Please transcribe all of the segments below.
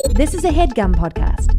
This is a HeadGum podcast.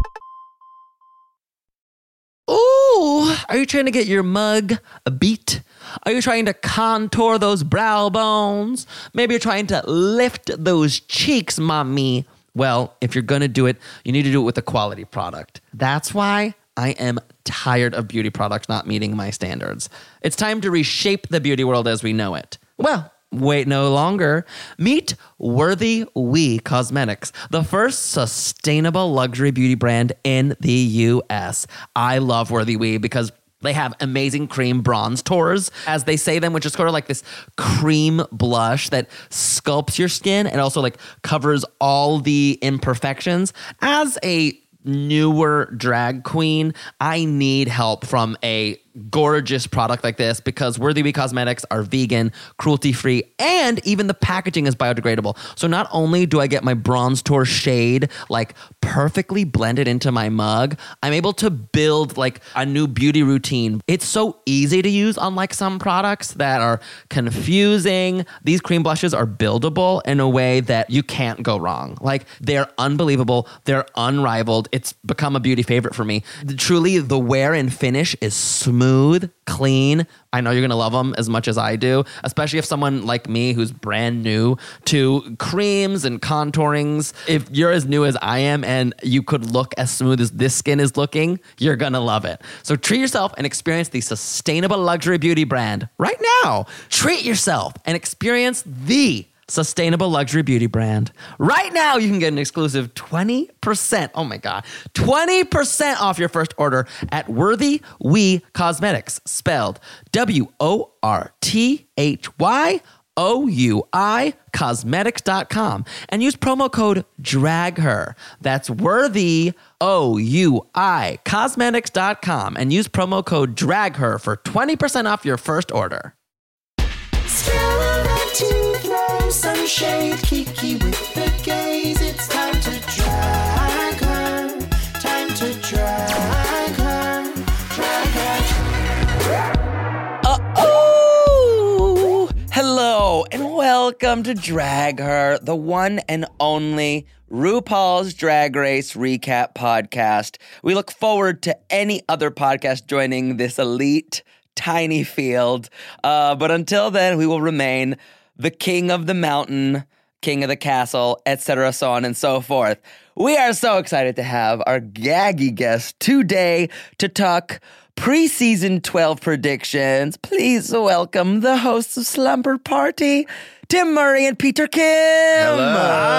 Ooh, are you trying to get your mug a beat? Are you trying to contour those brow bones? Maybe you're trying to lift those cheeks, mommy. Well, if you're going to do it, you need to do it with a quality product. That's why I am tired of beauty products not meeting my standards. It's time to reshape the beauty world as we know it. Well, wait no longer. Meet Worthy We Cosmetics, the first sustainable luxury beauty brand in the U.S. I love Worthy We because they have amazing cream bronze tours, as they say them, which is sort of like this cream blush that sculpts your skin and also like covers all the imperfections. As a newer drag queen, I need help from a gorgeous product like this because Worthy We Cosmetics are vegan, cruelty-free, and even the packaging is biodegradable. So not only do I get my bronze tour shade like perfectly blended into my mug, I'm able to build like a new beauty routine. It's so easy to use, unlike some products that are confusing. These cream blushes are buildable in a way that you can't go wrong. Like, they're unbelievable. They're unrivaled. It's become a beauty favorite for me. Truly, the wear and finish is smooth, clean. I know you're going to love them as much as I do, especially if someone like me who's brand new to creams and contourings. If you're as new as I am and you could look as smooth as this skin is looking, you're going to love it. So treat yourself and experience the sustainable luxury beauty brand right now. Treat yourself and experience the sustainable luxury beauty brand. Right now, you can get an exclusive 20%, oh my God, 20% off your first order at Worthy We Cosmetics, spelled WORTHYOUI cosmetics.com, and use promo code DRAGHER. That's Worthy OUI cosmetics.com, and use promo code DRAGHER for 20% off your first order. Some shade, Kiki with the gaze. It's time to drag her. Time to drag her. Drag her. Oh! Hello and welcome to Drag Her, the one and only RuPaul's Drag Race recap podcast. We look forward to any other podcast joining this elite, tiny field. But until then, we will remain the king of the mountain, king of the castle, etc., so on and so forth. We are so excited to have our gaggy guest today to talk preseason 12 predictions. Please welcome the hosts of Slumber Party, Tim Murray and Peter Kim. Hello.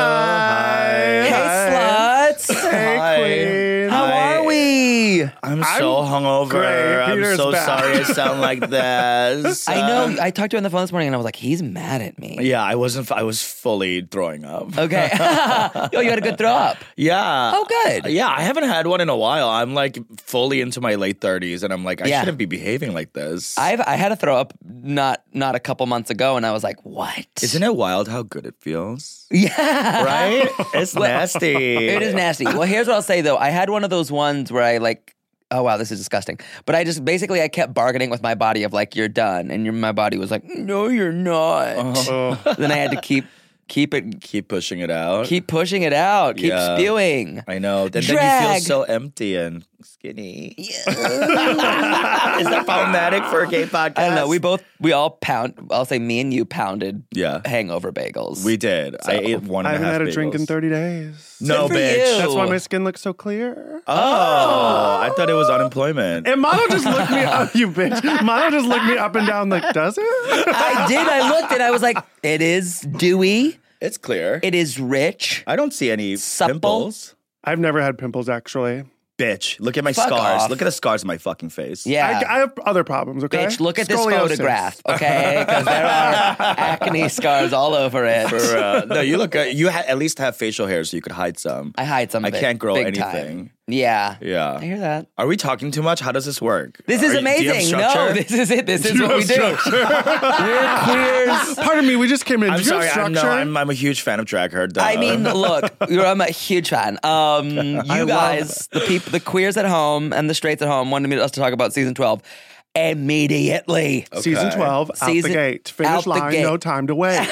Hi. Hey, sluts. Hey, queen. How are we? I'm so hungover. Great. I'm Peter's so back. sorry I sound like this. I know. I talked to her on the phone this morning and I was like, he's mad at me. Yeah, I was fully throwing up. Okay. Yo, you had a good throw up. Yeah. Oh, good. Yeah, I haven't had one in a while. I'm like fully into my late 30s and I'm like, I shouldn't be behaving like this. I had a throw up not a couple months ago and I was like, what? Isn't it wild how good it feels? Yeah. Right? It's nasty. It is nasty. Well, here's what I'll say though. I had one of those ones where I like, oh wow, this is disgusting. But I just basically I kept bargaining with my body of like, you're done. And my body was like, no, you're not. Then I had to keep pushing it out. Keep pushing it out. Keep Yeah. spewing. I know. Then you Drag. feel so empty and skinny. Is that problematic for a gay podcast? I don't know. We all I'll say me and you pounded Yeah. hangover bagels. We did. So, I ate one I and a haven't half had a drink in bagels. 30 days. No, Good for bitch. you. That's why my skin looks so clear. Oh, I thought it was unemployment. And Mono just looked me up, you bitch. Mono just looked me up and down like, does it? I did. I looked and I was like, it is dewy. It's clear. It is rich. I don't see any Supple. pimples. I've never had pimples, actually. Bitch, look at my Fuck scars. off. Look at the scars on my fucking face. Yeah. I have other problems, okay? Bitch, look at this Scoliosis. photograph, okay? Because there are acne scars all over it. No, you look good. You at least have facial hair so you could hide some. I hide some of I it. can't grow big anything. time. Yeah. Yeah. I hear that. Are we talking too much? How does this work? This is Do you have amazing. No, structure? this is it. This is what we do. We're queers. Pardon me, we just came in. I'm Do you have sorry. structure? I'm a huge fan of Drag Her. Duh. I mean, look, I'm a huge fan. You guys, the queers at home and the straights at home wanted us to talk about season 12. immediately. Season 12, out the gate. Finish out the line, gate. no time to wait.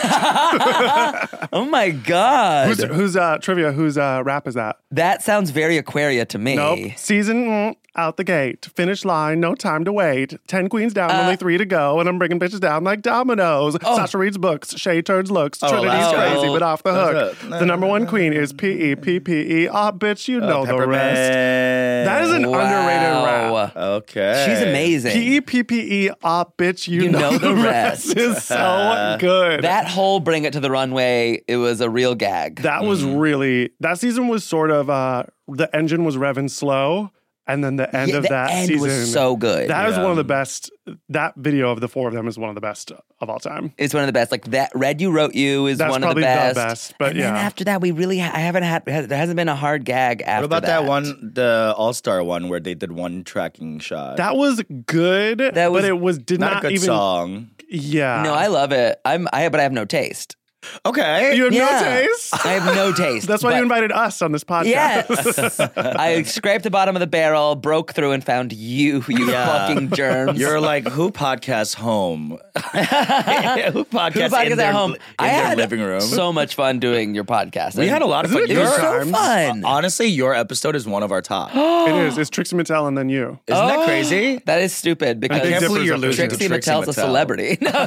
Oh my God. Who's trivia? Whose rap is that? That sounds very Aquaria to me. Nope. Season out the gate. Finish line, no time to wait. 10 queens down, only 3 to go. And I'm bringing bitches down like dominoes. Sasha reads books. Shay turns looks. Trinity's that's crazy, it. but off the hook. That's it. The number one queen is P-E-P-P-E. Oh, bitch, you know the rest. That is an underrated rap. Okay. She's amazing. P-E-P-P-E. Ah, bitch, you know the rest. Is so good. That whole Bring It to the Runway, it was a real gag. That was really, that season was sort of, the engine was revving slow. And then the end of that end season was so good. That is one of the best. That video of the 4 of them is one of the best of all time. It's one of the best. Like that Red You Wrote You is That's one of the probably best. the best, but and then after that, we really I haven't had there hasn't been a hard gag after What about that one, the All-Star one where they did one tracking shot? That was good, but it did not not a good even song. Yeah. No, I love it. But I have no taste. Okay. You have no taste? I have no taste. That's why you invited us on this podcast. Yes. I scraped the bottom of the barrel, broke through, and found you fucking germs. You're like, who podcasts home? Who podcasts in their, at home? in their living room? So much fun doing your podcast. We had a lot of fun. It was so fun. Honestly, your episode is one of our top. It is. It's Trixie Mattel and then you. Isn't that crazy? That is stupid because I can't believe you're losing to Trixie Trixie Mattel's a Mattel. celebrity. No,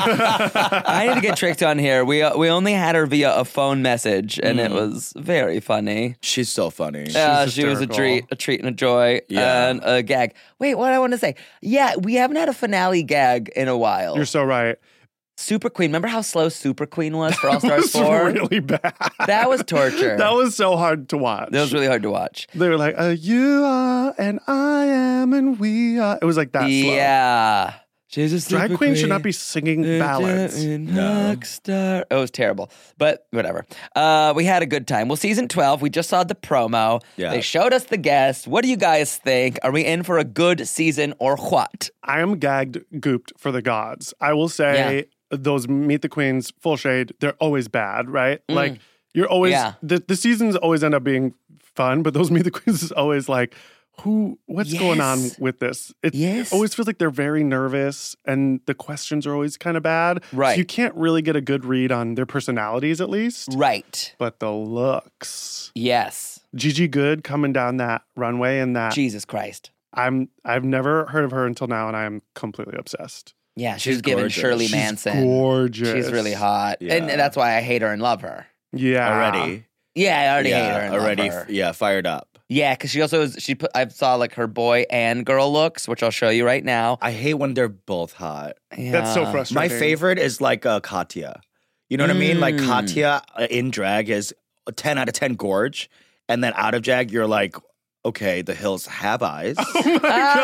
yeah. I need to get Trixie on here. We only had her via a phone message, and it was very funny. She's so funny. She was a treat and a joy, and a gag. Wait, what I want to say? Yeah, we haven't had a finale gag in a while. You're so right. Super Queen. Remember how slow Super Queen was for All Stars 4? Really bad. That was torture. That was so hard to watch. That was really hard to watch. They were like, you are, and I am, and we are. It was like that slow. Yeah. She's a super Drag queen should not be singing ballads. Rockstar. It was terrible, but whatever. We had a good time. Well, season 12, we just saw the promo. Yeah. They showed us the guests. What do you guys think? Are we in for a good season or what? I am gagged, gooped for the gods. I will say those Meet the Queens, full shade, they're always bad, right? Like, you're always, the seasons always end up being fun, but those Meet the Queens is always like, what's going on with this? It always feels like they're very nervous and the questions are always kind of bad. Right. So you can't really get a good read on their personalities at least. Right. But the looks. Yes. Gigi Good coming down that runway and that. Jesus Christ. I've never heard of her until now and I am completely obsessed. Yeah, she's She's given gorgeous. Shirley She's Manson. gorgeous. She's really hot. Yeah. And that's why I hate her and love her. Yeah. Already. Yeah, I already hate her and already. love her. Fired up. Yeah, because she also I saw like her boy and girl looks, which I'll show you right now. I hate when they're both hot. That's so Yeah. frustrating. My favorite is like Katya. You know what I mean? Like Katya in drag is a 10 out of 10 gorge. And then out of drag, you're like, okay, the hills have eyes. Wait,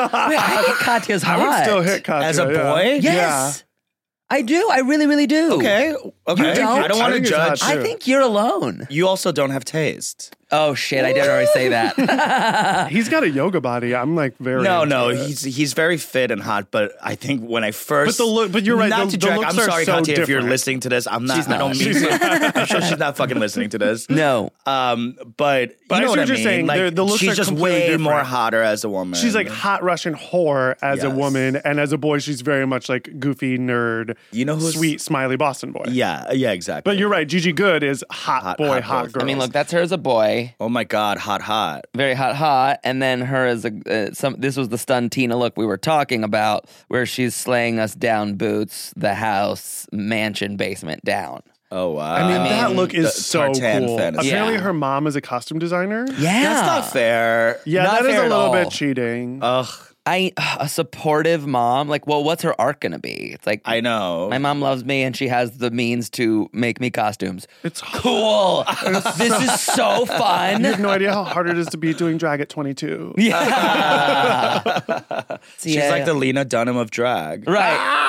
I think Katya's hot. I would still hit Katya. As a boy? Yes. I do. I really, really do. Okay. You don't? I don't want I to think it's judge. hot, I think you're alone. You also don't have taste. Oh, shit. I did already say that. He's got a yoga body. I'm like very No, into it. he's very fit and hot, but I think when I first, but you're right. Not the to drag. looks I'm are sorry, so Katya, if you're different. listening to this. I'm not. She's I don't not. mean to. I'm sure she's not fucking listening to this. No. But I you see know what what I you're mean. saying. Like, The looks she's are just completely way different. more hotter as a woman. She's like hot Russian whore as a Yes. woman, and as a boy, she's very much like goofy nerd. You know who's- sweet, smiley Boston boy. yeah, exactly. But you're right. Gigi Good is hot boy, hot both. girl. I mean, look, that's her as a boy. Oh my God, hot. Very hot. And then her as a, this was the Stun Tina look we were talking about, where she's slaying us down boots, the house, mansion, basement down. Oh wow. I mean, that look is the so tartan cool. fantasy. Apparently, Yeah. her mom is a costume designer. Yeah. That's not fair. Yeah, Not that is fair a at little all. bit cheating. Ugh, A supportive mom. Like, well, what's her arc gonna be? It's like, I know. my mom loves me and she has the means to make me costumes. It's Cool. This is so fun. You have no idea how hard it is to be doing drag at 22. Yeah. She's like the Lena Dunham of drag. Right.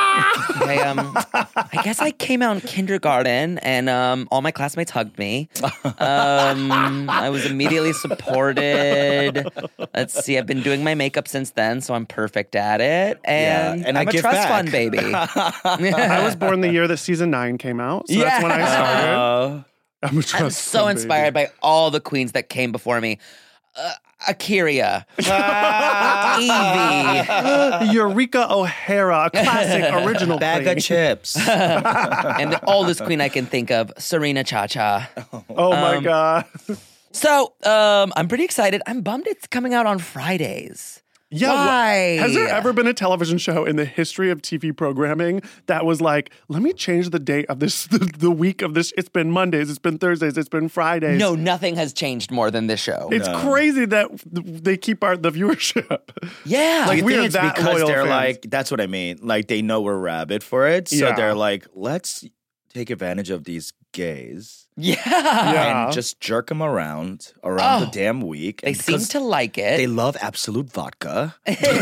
I guess I came out in kindergarten and all my classmates hugged me. I was immediately supported. Let's see, I've been doing my makeup since then, so I'm perfect at it. And, and I I'm a give trust back. fund baby. I was born the year that season 9 came out, so that's when I started. I'm a trust I'm so fund inspired baby. by all the queens that came before me. Akira, Evie, Eureka O'Hara, a classic original Bag queen. of chips. and the oldest queen I can think of, Serena Chacha. Oh my God. So I'm pretty excited. I'm bummed it's coming out on Fridays. Yeah. Why? Has there ever been a television show in the history of TV programming that was like, let me change the date of this, the week of this? It's been Mondays, it's been Thursdays, it's been Fridays. No, nothing has changed more than this show. It's crazy that they keep the viewership. Yeah. Like, I we think are it's that because loyal they're fans. like, that's what I mean. Like, they know we're rabid for it. So Yeah. they're like, let's take advantage of these gays Yeah. and just jerk them around the damn week. They And seem because to like it. They love Absolute Vodka.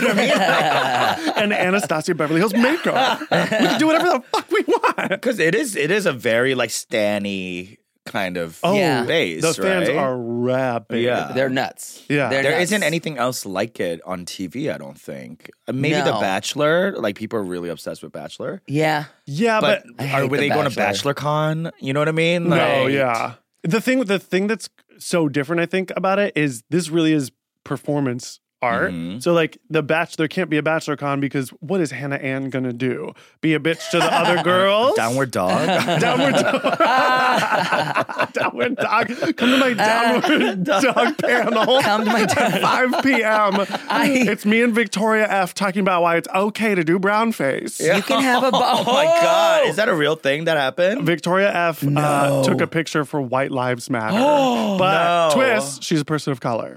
And Anastasia Beverly Hills makeup. We can do whatever the fuck we want. Because it is a very, like, Stanny kind of Yeah. base, The fans right? are rabid. Yeah. They're nuts. Yeah. They're There nuts. isn't anything else like it on TV, I don't think. Maybe The No. Bachelor. Like, people are really obsessed with Bachelor. Yeah. Yeah, But I hate were The they going to Bachelor. BachelorCon? You know what I mean? no, Like, yeah. The thing that's so different, I think, about it is this really is performance art. So like The Bachelor can't be a BachelorCon because what is Hannah Ann gonna do? Be a bitch to the other girls? Downward Dog. Downward dog. Downward dog. Come to my downward dog panel. Come to my at 5 p.m. I- It's me and Victoria F talking about why it's okay to do brown face. You can have a Oh my God. Is that a real thing that happened? Victoria F took a picture for White Lives Matter. But No. twist, she's a person of color.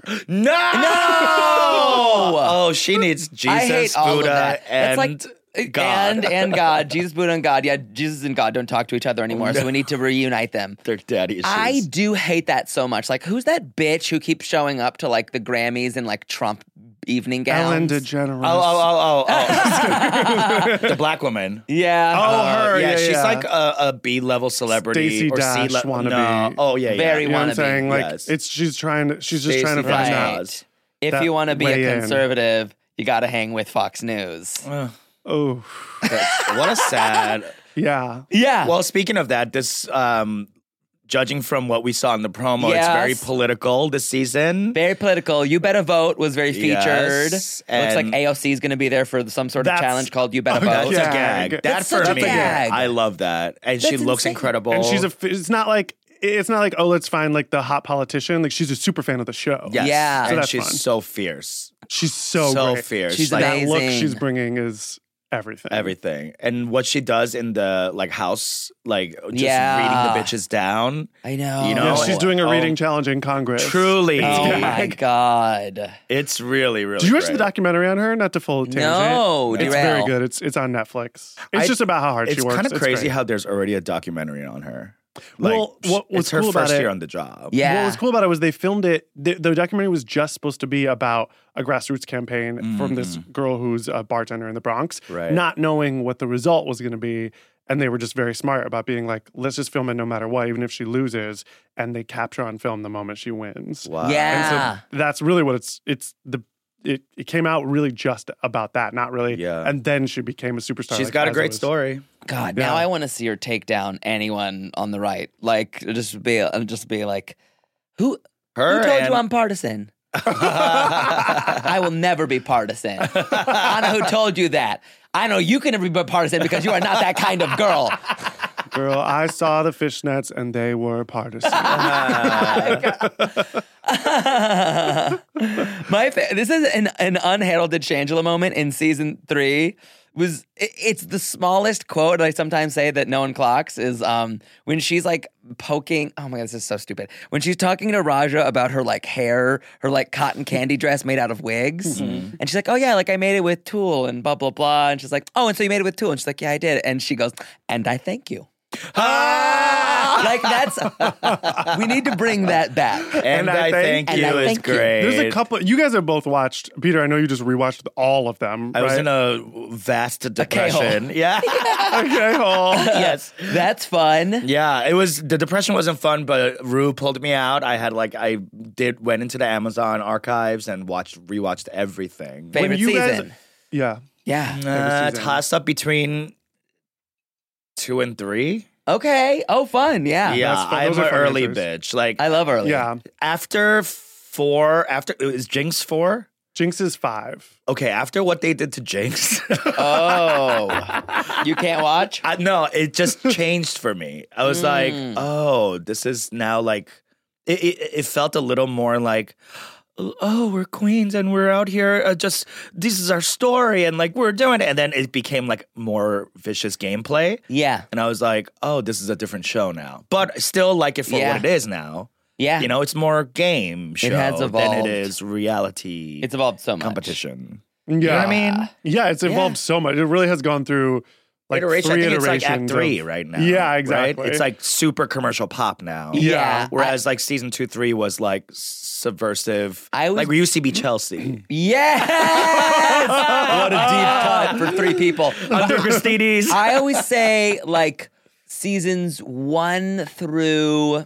No! Oh, she needs Jesus, I hate all Buddha, of that. and It's like, God. And God. Jesus, Buddha, and God. Yeah, Jesus and God don't talk to each other anymore, so we need to reunite them. Their daddy issues. I do hate that so much. Like, who's that bitch who keeps showing up to like the Grammys in like Trump evening gowns? Ellen DeGeneres. Oh. The black woman. Yeah. Oh, her. Yeah, Yeah, she's yeah. like a B-level celebrity Stacey or Dash C-level. wannabe. No. Oh, yeah. Very You know what I'm wannabe. saying? Like Yes. she's just trying to Stacey find Dash. out. Nas. If that you want to be weigh a in. conservative, you got to hang with Fox News. Oh, What a sad. yeah. Yeah. Well, speaking of that, this judging from what we saw in the promo, Yes. it's very political this season. very political. You Better Vote was very featured. Yes, Looks like and- AOC is going to be there for some sort of That's- challenge called You Better That's Vote. a Yeah. gag. That That's for such a me, gag. I love that, and she That's looks insane. incredible. And it's not like oh, let's find like the hot politician. Like she's a super fan of the show. yes. Yeah. So and that's she's fun. so fierce, She's so great. fierce. She's like, That look amazing. she's bringing is everything. everything, and what she does in the like house, like just Yeah. reading the bitches down. I know. You Yeah, know? she's doing a Oh. reading challenge in Congress. Truly, Oh my God. it's really, really. Did you watch great. the documentary on her? Not to full tangent. No, it's derail. very good. It's on Netflix. It's just about how hard It's she works. kind of crazy great. how there's already a documentary on her. Like, Well, what was it's her cool about first it- year on the job. Yeah. What was cool about it was they filmed it. The documentary was just supposed to be about a grassroots campaign from this girl who's a bartender in the Bronx, Right. not knowing what the result was going to be. And they were just very smart about being like, let's just film it no matter what, even if she loses. And they capture on film the moment she wins. Wow. And Yeah. so that's really what it came out really just about that, not really. Yeah. And then she became a superstar. She's like, got a as great was. story. God, now Yeah. I want to see her take down anyone on the right. Like, just be like, who Her told and you I'm partisan? I will never be partisan. I know who told you that. I know you can never be partisan because you are not that kind of girl. Girl, I saw the fishnets and they were partisan. This is an unheralded Shangela moment in season 3. It's the smallest quote I sometimes say that no one clocks is when she's like poking. Oh my God, this is so stupid. When she's talking to Raja about her like hair, her like cotton candy dress made out of wigs, and she's like, "Oh yeah, like I made it with tulle and blah blah blah." And she's like, "Oh, and so you made it with tulle?" And she's like, "Yeah, I did." And she goes, "And I thank you." Like that's we need to bring that back. And I thank And you I is thank you. great. There's a couple. You guys have both watched. Peter, I know you just rewatched all of them. I was right? in a vast K-hole. depression. Yeah. Okay, oh. Yes. That's fun. Yeah, it was. The depression wasn't fun, but Rue pulled me out. I had went into the Amazon archives and rewatched everything. Favorite you guys- season. Yeah. Yeah. season. Toss up between 2 and 3. Okay. Oh, fun. Yeah. Yeah, That's fun. I'm Those are an fun early answers. bitch. Like I love early. Yeah. after 4 after is Jinx 4? Jinx is 5. Okay, after what they did to Jinx. Oh. You can't watch? No, it just changed for me. I was like, oh, this is now like it felt a little more like, oh, we're queens and we're out here just this is our story and like we're doing it. And then it became like more vicious gameplay. Yeah. And I was like, oh, this is a different show now. But still like it for what it is now. Yeah. You know, it's more game show has than evolved. it is reality. It's evolved so much. Competition. Yeah. You know what I mean? Yeah, it's evolved so much. It really has gone through like Iteration. 3 I think iterations. it's like Act 3 right now. Yeah, exactly. Right? It's like super commercial pop now. Yeah. Whereas like season 2, 3 was like subversive. I was- like we used to be Chelsea. Yes! What a deep cut for 3 people. Under Christines. I always say like seasons 1 through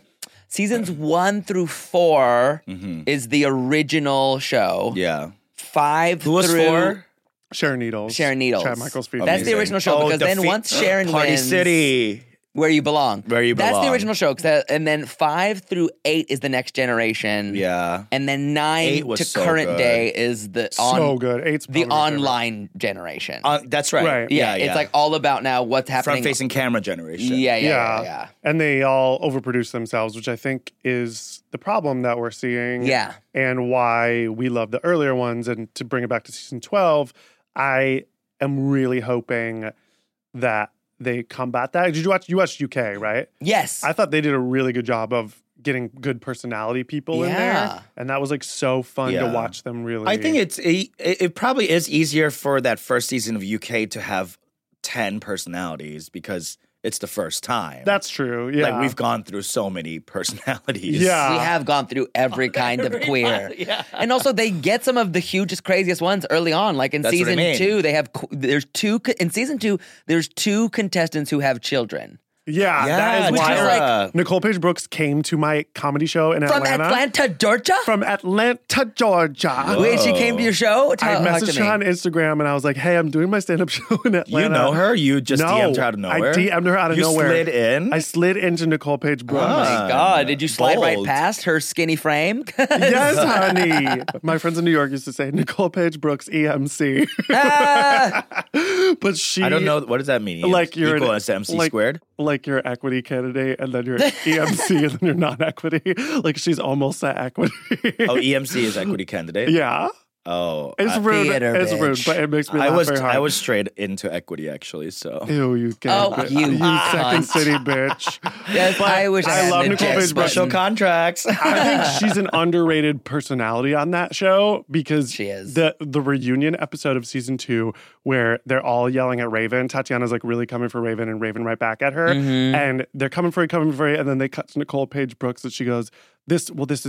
4 is the original show. Yeah. 5 Who was through 4? Sharon Needles. Sharon Needles. Chad Michaels featuring. That's the original show because then once Sharon Party wins, City. Where You Belong. Where You That's the Belong. original show. And then 5 through 8 is the next generation. Yeah. And then 9 8 was to so current good. day is the So good. 8's the probably my favorite. online generation. That's right. Right. yeah, it's like all about now what's happening. front-facing camera generation. Yeah. And they all overproduce themselves, which I think is the problem that we're seeing. Yeah. And why we love the earlier ones. And to bring it back to season 12, I am really hoping that they combat that. Did you watch UK, right? Yes. I thought they did a really good job of getting good personality people in Yeah. there. And that was like so fun to Yeah. watch them really. I think it probably is easier for that first season of UK to have 10 personalities because it's the first time. That's true. Yeah. Like we've gone through so many personalities. Yeah. We have gone through every kind of queer. And also they get some of the hugest, craziest ones early on. Like in That's what I season mean. 2, in season 2, there's 2 contestants who have children. Yeah, that is which why is like- Nicole Page Brooks came to my comedy show in From Atlanta. Atlanta, Georgia? From Atlanta, Georgia. Wait, she came to your show? I Talk to messaged her me. on Instagram and I was like, hey, I'm doing my stand-up show in Atlanta. You know her? You just DM'd her out of nowhere? I DM'd her out of You nowhere. slid in? I slid into Nicole Page Brooks. Oh my God, did you slide right bold. past her skinny frame? Yes, honey. My friends in New York used to say Nicole Page Brooks EMC. But she I don't know. What does that mean? Like you're equal an- as MC like- squared? Like you're equity candidate and then you're EMC and then you're non-equity. Like she's almost at equity. Oh, EMC is equity candidate? Yeah. Oh. It's rude. Theater It's rude, bitch. but it makes me laugh very hard. I was straight into equity actually, so. Ew, you get Oh, you Second cunt. City bitch. Yes, I wish I I had love an Nicole eject Page Brooks. Special button. contracts. I think she's an underrated personality on that show because She is. the reunion episode of season 2 where they're all yelling at Raven. Tatiana's like really coming for Raven and Raven right back at her. Mm-hmm. And they're coming for you, and then they cut to Nicole Page Brooks and she goes, this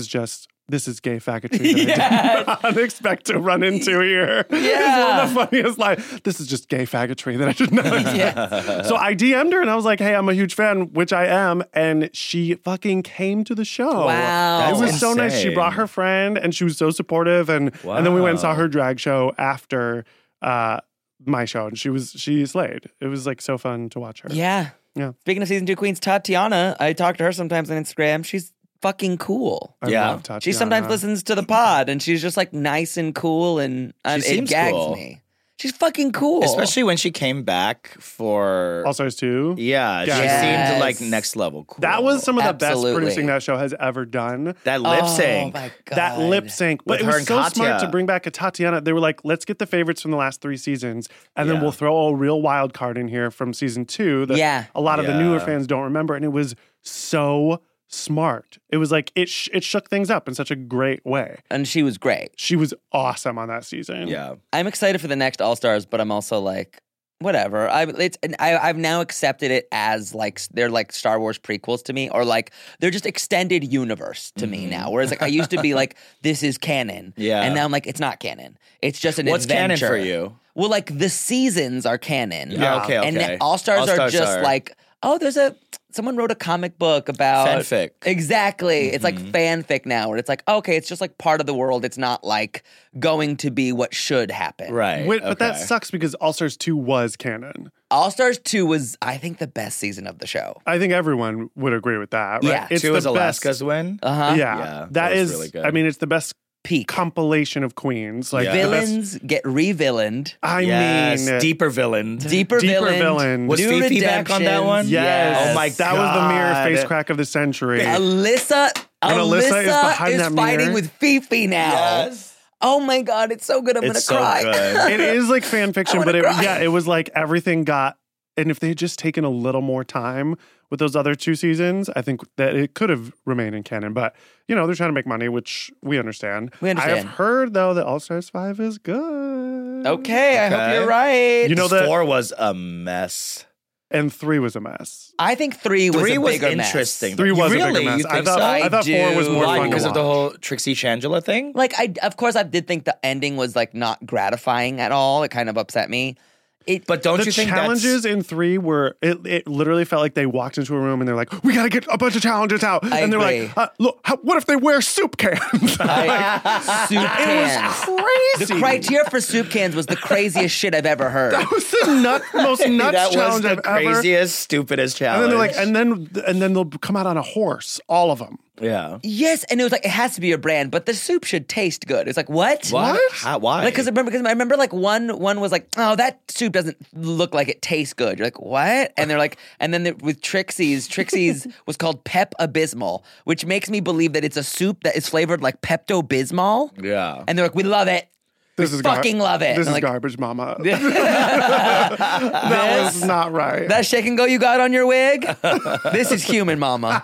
is gay faggotry that I did not expect to run into here. It's one of the funniest lines. This is just gay faggotry that I did not expect. So I DM'd her and I was like, hey, I'm a huge fan, which I am. And she fucking came to the show. Wow. It was That's so nice. She insane. brought her friend and she was so supportive. And then we went and saw Wow. her drag show after my show. And she slayed. It was like so fun to watch her. Yeah. Yeah. Speaking of season 2 queens, Tatiana, I talk to her sometimes on Instagram. She's fucking cool. I Yeah. love Tatiana. She sometimes listens to the pod and she's just like nice and cool and it seems gags cool. me. She's fucking cool. Especially when she came back for. All Stars 2. Yeah, Yes. she seemed like next level cool. That was some of the best Absolutely. producing that show has ever done. That lip sync. Oh my God. That lip sync. But With it her was and so Katya. smart to bring back a Tatiana. They were like, let's get the favorites from the last 3 seasons, and then Yeah. we'll throw a real wild card in here from season 2 that Yeah. a lot of the newer Yeah. fans don't remember. And it was so smart. It was like, it shook things up in such a great way. And she was great. She was awesome on that season. Yeah. I'm excited for the next All Stars, but I'm also like, whatever. I've now accepted it as like they're like Star Wars prequels to me, or like they're just extended universe to me now. Whereas like I used to be like, this is canon, Yeah. and now I'm like, it's not canon. It's just an What's canon adventure. for you? Well, like the seasons are canon. Yeah, okay. And All Stars are just like someone wrote a comic book about Fanfic. Exactly. It's like fanfic now, where it's like, okay, it's just like part of the world. It's not like going to be what should happen. Right. Wait, but that okay. sucks because All Stars 2 was canon. All Stars 2 was, I think, the best season of the show. I think everyone would agree with that, right? Yeah. It's 2 the was best. Alaska's win. Uh-huh. Yeah, that that was is really good. I mean, it's the best Peak. compilation of queens. Like Yeah. the best- Villains get re-villained. I yes, mean, deeper villain. Deeper villain. Was New Fifi back on that one? Yes. Oh my That was the mirror God. face crack of the century. Alyssa Alyssa is behind that fighting mirror. with Fifi now. Yes. Oh my God, it's so good. I'm It's gonna so cry. good. It is like fan fiction, wanna but cry. it was like everything got. And if they had just taken a little more time with those other 2 seasons, I think that it could have remained in canon. But you know, they're trying to make money, which we understand. We understand. I have heard though that All Stars 5 is good. Okay, I hope Okay. you're right. You know that, 4 was a mess. and 3 was a mess. I think 3 was 3 a was bigger interesting. 3 was really? a bigger mess. You think I so? thought 4 was more Why? fun to Because of the watch. whole Trixie Shangela thing? Like, of course, I did think the ending was like not gratifying at all. It kind of upset me. But don't The you think challenges in 3 were it literally felt like they walked into a room and they're like, we gotta get a bunch of challenges out. I and they're agree. like, look, what if they wear soup cans? Soup cans. Crazy. The criteria for soup cans was the craziest shit I've ever heard. That was the most nuts that was challenge the I've ever. craziest, stupidest And challenge. then they're like, and then they'll come out on a horse, all of them. yeah. Yes, and it was like, it has to be a brand, but the soup should taste good. It's like, what? What? How, why? Like, because I remember like one was like, oh, that soup doesn't look like it tastes good. You're like, what? And they're like, and then with Trixie's was called Pep Abysmal, which makes me believe that it's a soup that is flavored like Pepto Bismol. Yeah. And they're like, we love it. This is fucking love it. This I'm is like, garbage, mama. That was not right. that shake and go you got on your wig? This is human, mama.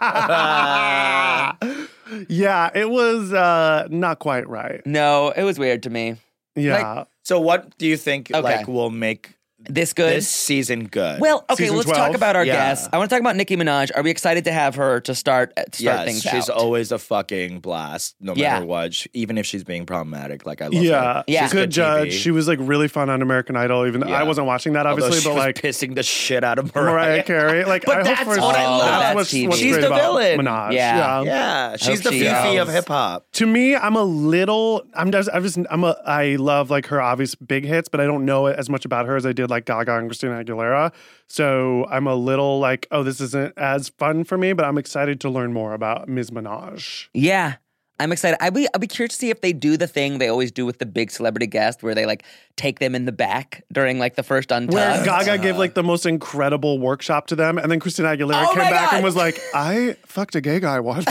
Yeah, it was not quite right. No, it was weird to me. Yeah. So what do you think Okay. like will make This good? this season good? Well, okay, Season let's 12? talk about our Yeah. guests. I want to talk about Nicki Minaj. Are we excited to have her to start yes, things she's out? always a fucking blast, no Yeah. matter what. Even if she's being problematic, like I love Yeah, her. Yeah. She's good judge. TV. She was like really fun on American Idol. Even though Yeah. I wasn't watching that, Although obviously, she but was like pissing the shit out of Mariah Carey. Like, But I that's hope for what I love. That's what's TV. what's She's great the about villain. Minaj. Yeah. Yeah, she's hope the she Fifi goes. of hip hop. To me, I love like her obvious big hits, but I don't know as much about her as I did like Gaga and Christina Aguilera. So I'm a little like, oh, this isn't as fun for me, but I'm excited to learn more about Ms. Minaj. Yeah. I'm excited. I'll be curious to see if they do the thing they always do with the big celebrity guest where they like take them in the back during like the first Where Untucked. Gaga gave like the most incredible workshop to them, and then Christina Aguilera Oh came my back God. and was like, I fucked a gay guy once.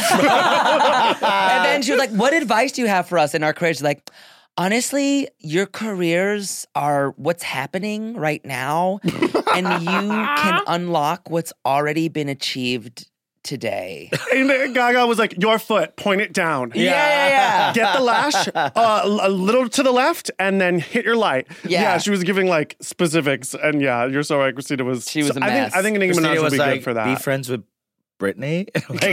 And then she was like, what advice do you have for us in our careers? She's like, honestly, your careers are what's happening right now, and you can unlock what's already been achieved today. And then Gaga was like, your foot, point it down. Yeah. Get the lash a little to the left and then hit your light. Yeah. She was giving like specifics. And yeah, you're so right. Christina was. She was a mess. I think Nicki Christina Minaj would was be like, good for that. be friends with Britney.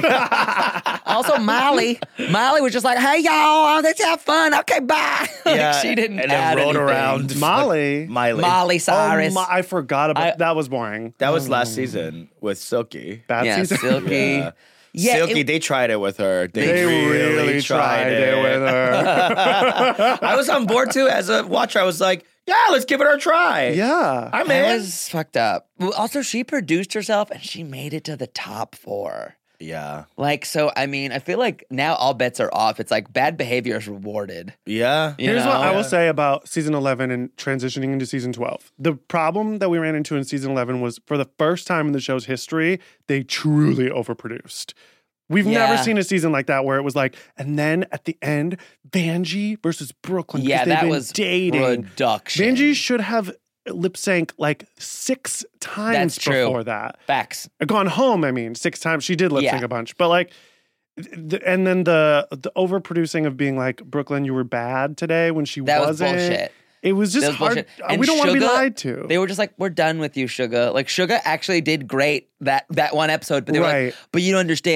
Also, Miley was just like, hey, y'all, let's have fun. Okay, bye. Like, she didn't and add then rode anything. around Molly. Miley Cyrus. I forgot about that. Was boring. That was last season with Silky. Bad Yeah, season. Silky. Yeah. Yeah, Silky, it- they tried it with her. They really tried it with her. I was on board too. As a watcher, I was like, yeah, let's give it a try. Yeah. I'm That in. was fucked up. Well, also, she produced herself and she made it to the top 4. Yeah. Like, so, I mean, I feel like now all bets are off. It's like bad behavior is rewarded. Yeah. You Here's know? what I will say about season 11 and transitioning into season 12. The problem that we ran into in season 11 was for the first time in the show's history, they truly overproduced. We've never Yeah. seen a season like that where it was like, and then at the end, Vanjie versus Brooklyn. 'cause Yeah, they've that been was dating. production. Vanjie should have lip sync like 6 times That's true. before that. Facts. Gone home, I mean, 6 times. She did lip sync Yeah. a bunch, but like, and then the overproducing of being like, Brooklyn, you were bad today when she That was wasn't. bullshit. It was just That was hard. bullshit. And We don't want to be Suga, lied to. They were just like, we're done with you, Suga. Like, Suga actually did great that one episode, but they were Right. like, but you don't understand.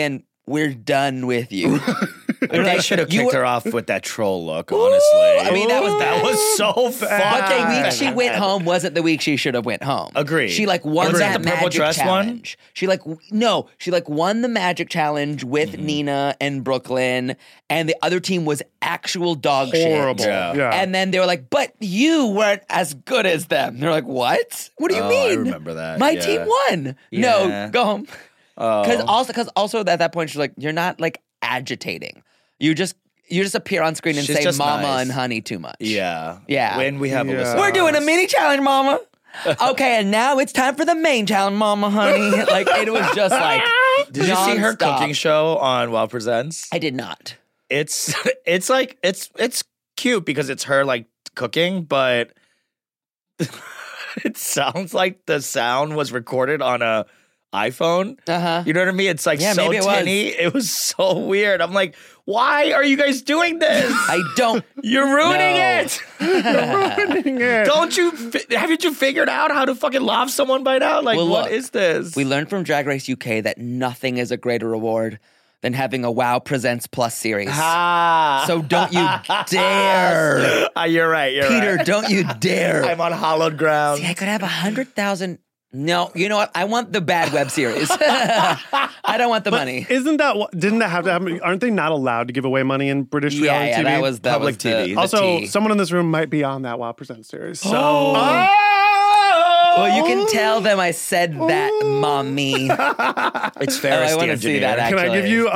we're done with you. They should have You kicked were- her off with that troll look, honestly. I mean, that was that bad. was so But fucking the week bad. she went home wasn't the week she should have went home. Agreed. She like won Was that that the purple magic dress one? challenge. She like won the magic challenge with Nina and Brooklyn, and the other team was actual dog Horrible. shit. Yeah. And then they were like, "But you weren't as good as them." They're like, "What? What do you mean? I remember that. My Yeah. team won." No, Yeah. go home. Oh. Because also at that point she's like, "You're not like agitating. You just appear on screen and She's say just mama nice. and honey too much." Yeah. Yeah. When we have Yeah. Alyssa. We're doing a mini challenge, mama. Okay, and now it's time for the main challenge, mama, honey. Like, it was just like, Did you see her nonstop. cooking show on Wow Presents? I did not. It's like it's cute because it's her like cooking, but it sounds like the sound was recorded on a iPhone. Uh-huh. You know what I mean? It's like Yeah, so maybe it was. tinny. It was so weird. I'm like, why are you guys doing this? I don't. You're ruining No. it. Ruining it. Don't you? Haven't you figured out how to fucking love someone by now? Like, Well, what look, is this? We learned from Drag Race UK that nothing is a greater reward than having a Wow Presents Plus series. Ah. So don't you dare. You're right. You're Peter, right. don't you dare. I'm on hallowed ground. See, I could have 100,000. No, you know what? I want the bad web series. I don't want the money. Isn't that what? Didn't that have to happen? Aren't they not allowed to give away money in British reality TV? that was Public the, TV. the Also, tea. someone in this room might be on that Wow Present series. So Well, you can tell them I said that, mommy. It's Ferris I the wanna see engineer. that, can I give actually. you?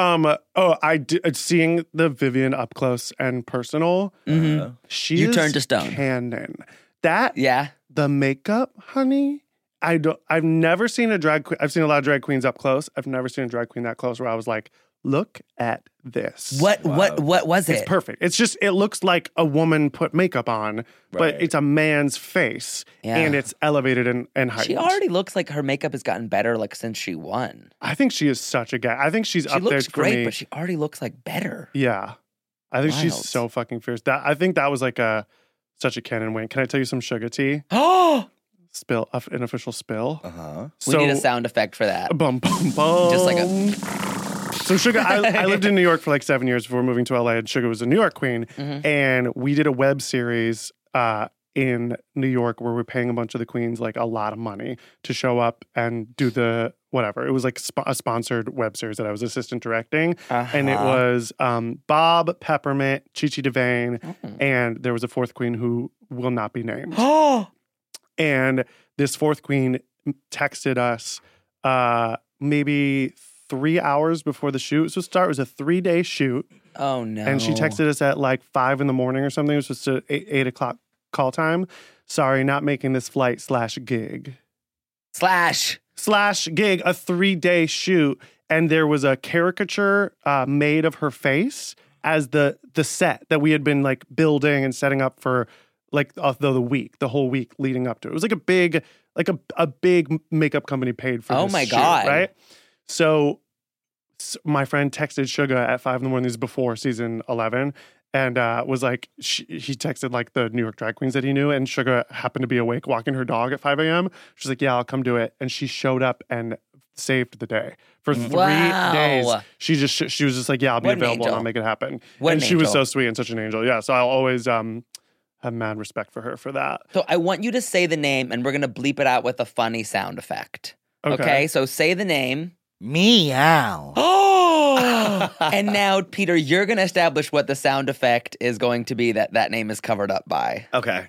Seeing the Vivian up close and personal. She You is turned to stone. Canon. That Yeah. the makeup, honey. I've never seen a drag queen. I've seen a lot of drag queens up close. I've never seen a drag queen that close where I was like, look at this. What was it? It's perfect. It's just, it looks like a woman put makeup on, but Right. it's a man's face Yeah. and it's elevated and heightened. She already looks like her makeup has gotten better like since she won. I think she is such a guy. I think she's She up there looks for great, me. but she already looks like better. Yeah. I think she's Wild. so fucking fierce. I think that was like such a canon win. Can I tell you some sugar tea? Oh, Spill, an official spill. Uh-huh. we need a sound effect for that. Bum, bum, bum. Just like So Sugar, I lived in New York for like 7 years before moving to LA, and Sugar was a New York queen. Mm-hmm. And we did a web series in New York where we're paying a bunch of the queens like a lot of money to show up and do the whatever. It was like a sponsored web series that I was assistant directing. And it was Bob, Peppermint, Chi Chi DeVane, and there was a fourth queen who will not be named. Oh, And this fourth queen texted us maybe 3 hours before the shoot was to start. It was a 3-day shoot. oh no! And she texted us at like 5 in the morning or something. It was just a 8 o'clock call time. Sorry, not making this flight /gig. Slash. /gig, a 3-day shoot. And there was a caricature made of her face as the set that we had been like building and setting up for like the whole week leading up to it. It was like a big makeup company paid for Oh this my shoot, God. right? So my friend texted Suga at 5 in the morning. This is before season 11. And was like, he texted like the New York drag queens that he knew. And Suga happened to be awake walking her dog at 5 a.m. She's like, yeah, I'll come do it. And she showed up and saved the day. For 3 Wow. days, she was just like, yeah, I'll be What an available and angel. I'll make it happen. What and an she was angel. so sweet and such an angel. Yeah, so I'll always have mad respect for her for that. So I want you to say the name, and we're gonna bleep it out with a funny sound effect. Okay. So say the name. Meow. Oh! And now, Peter, you're gonna establish what the sound effect is going to be that name is covered up by. Okay.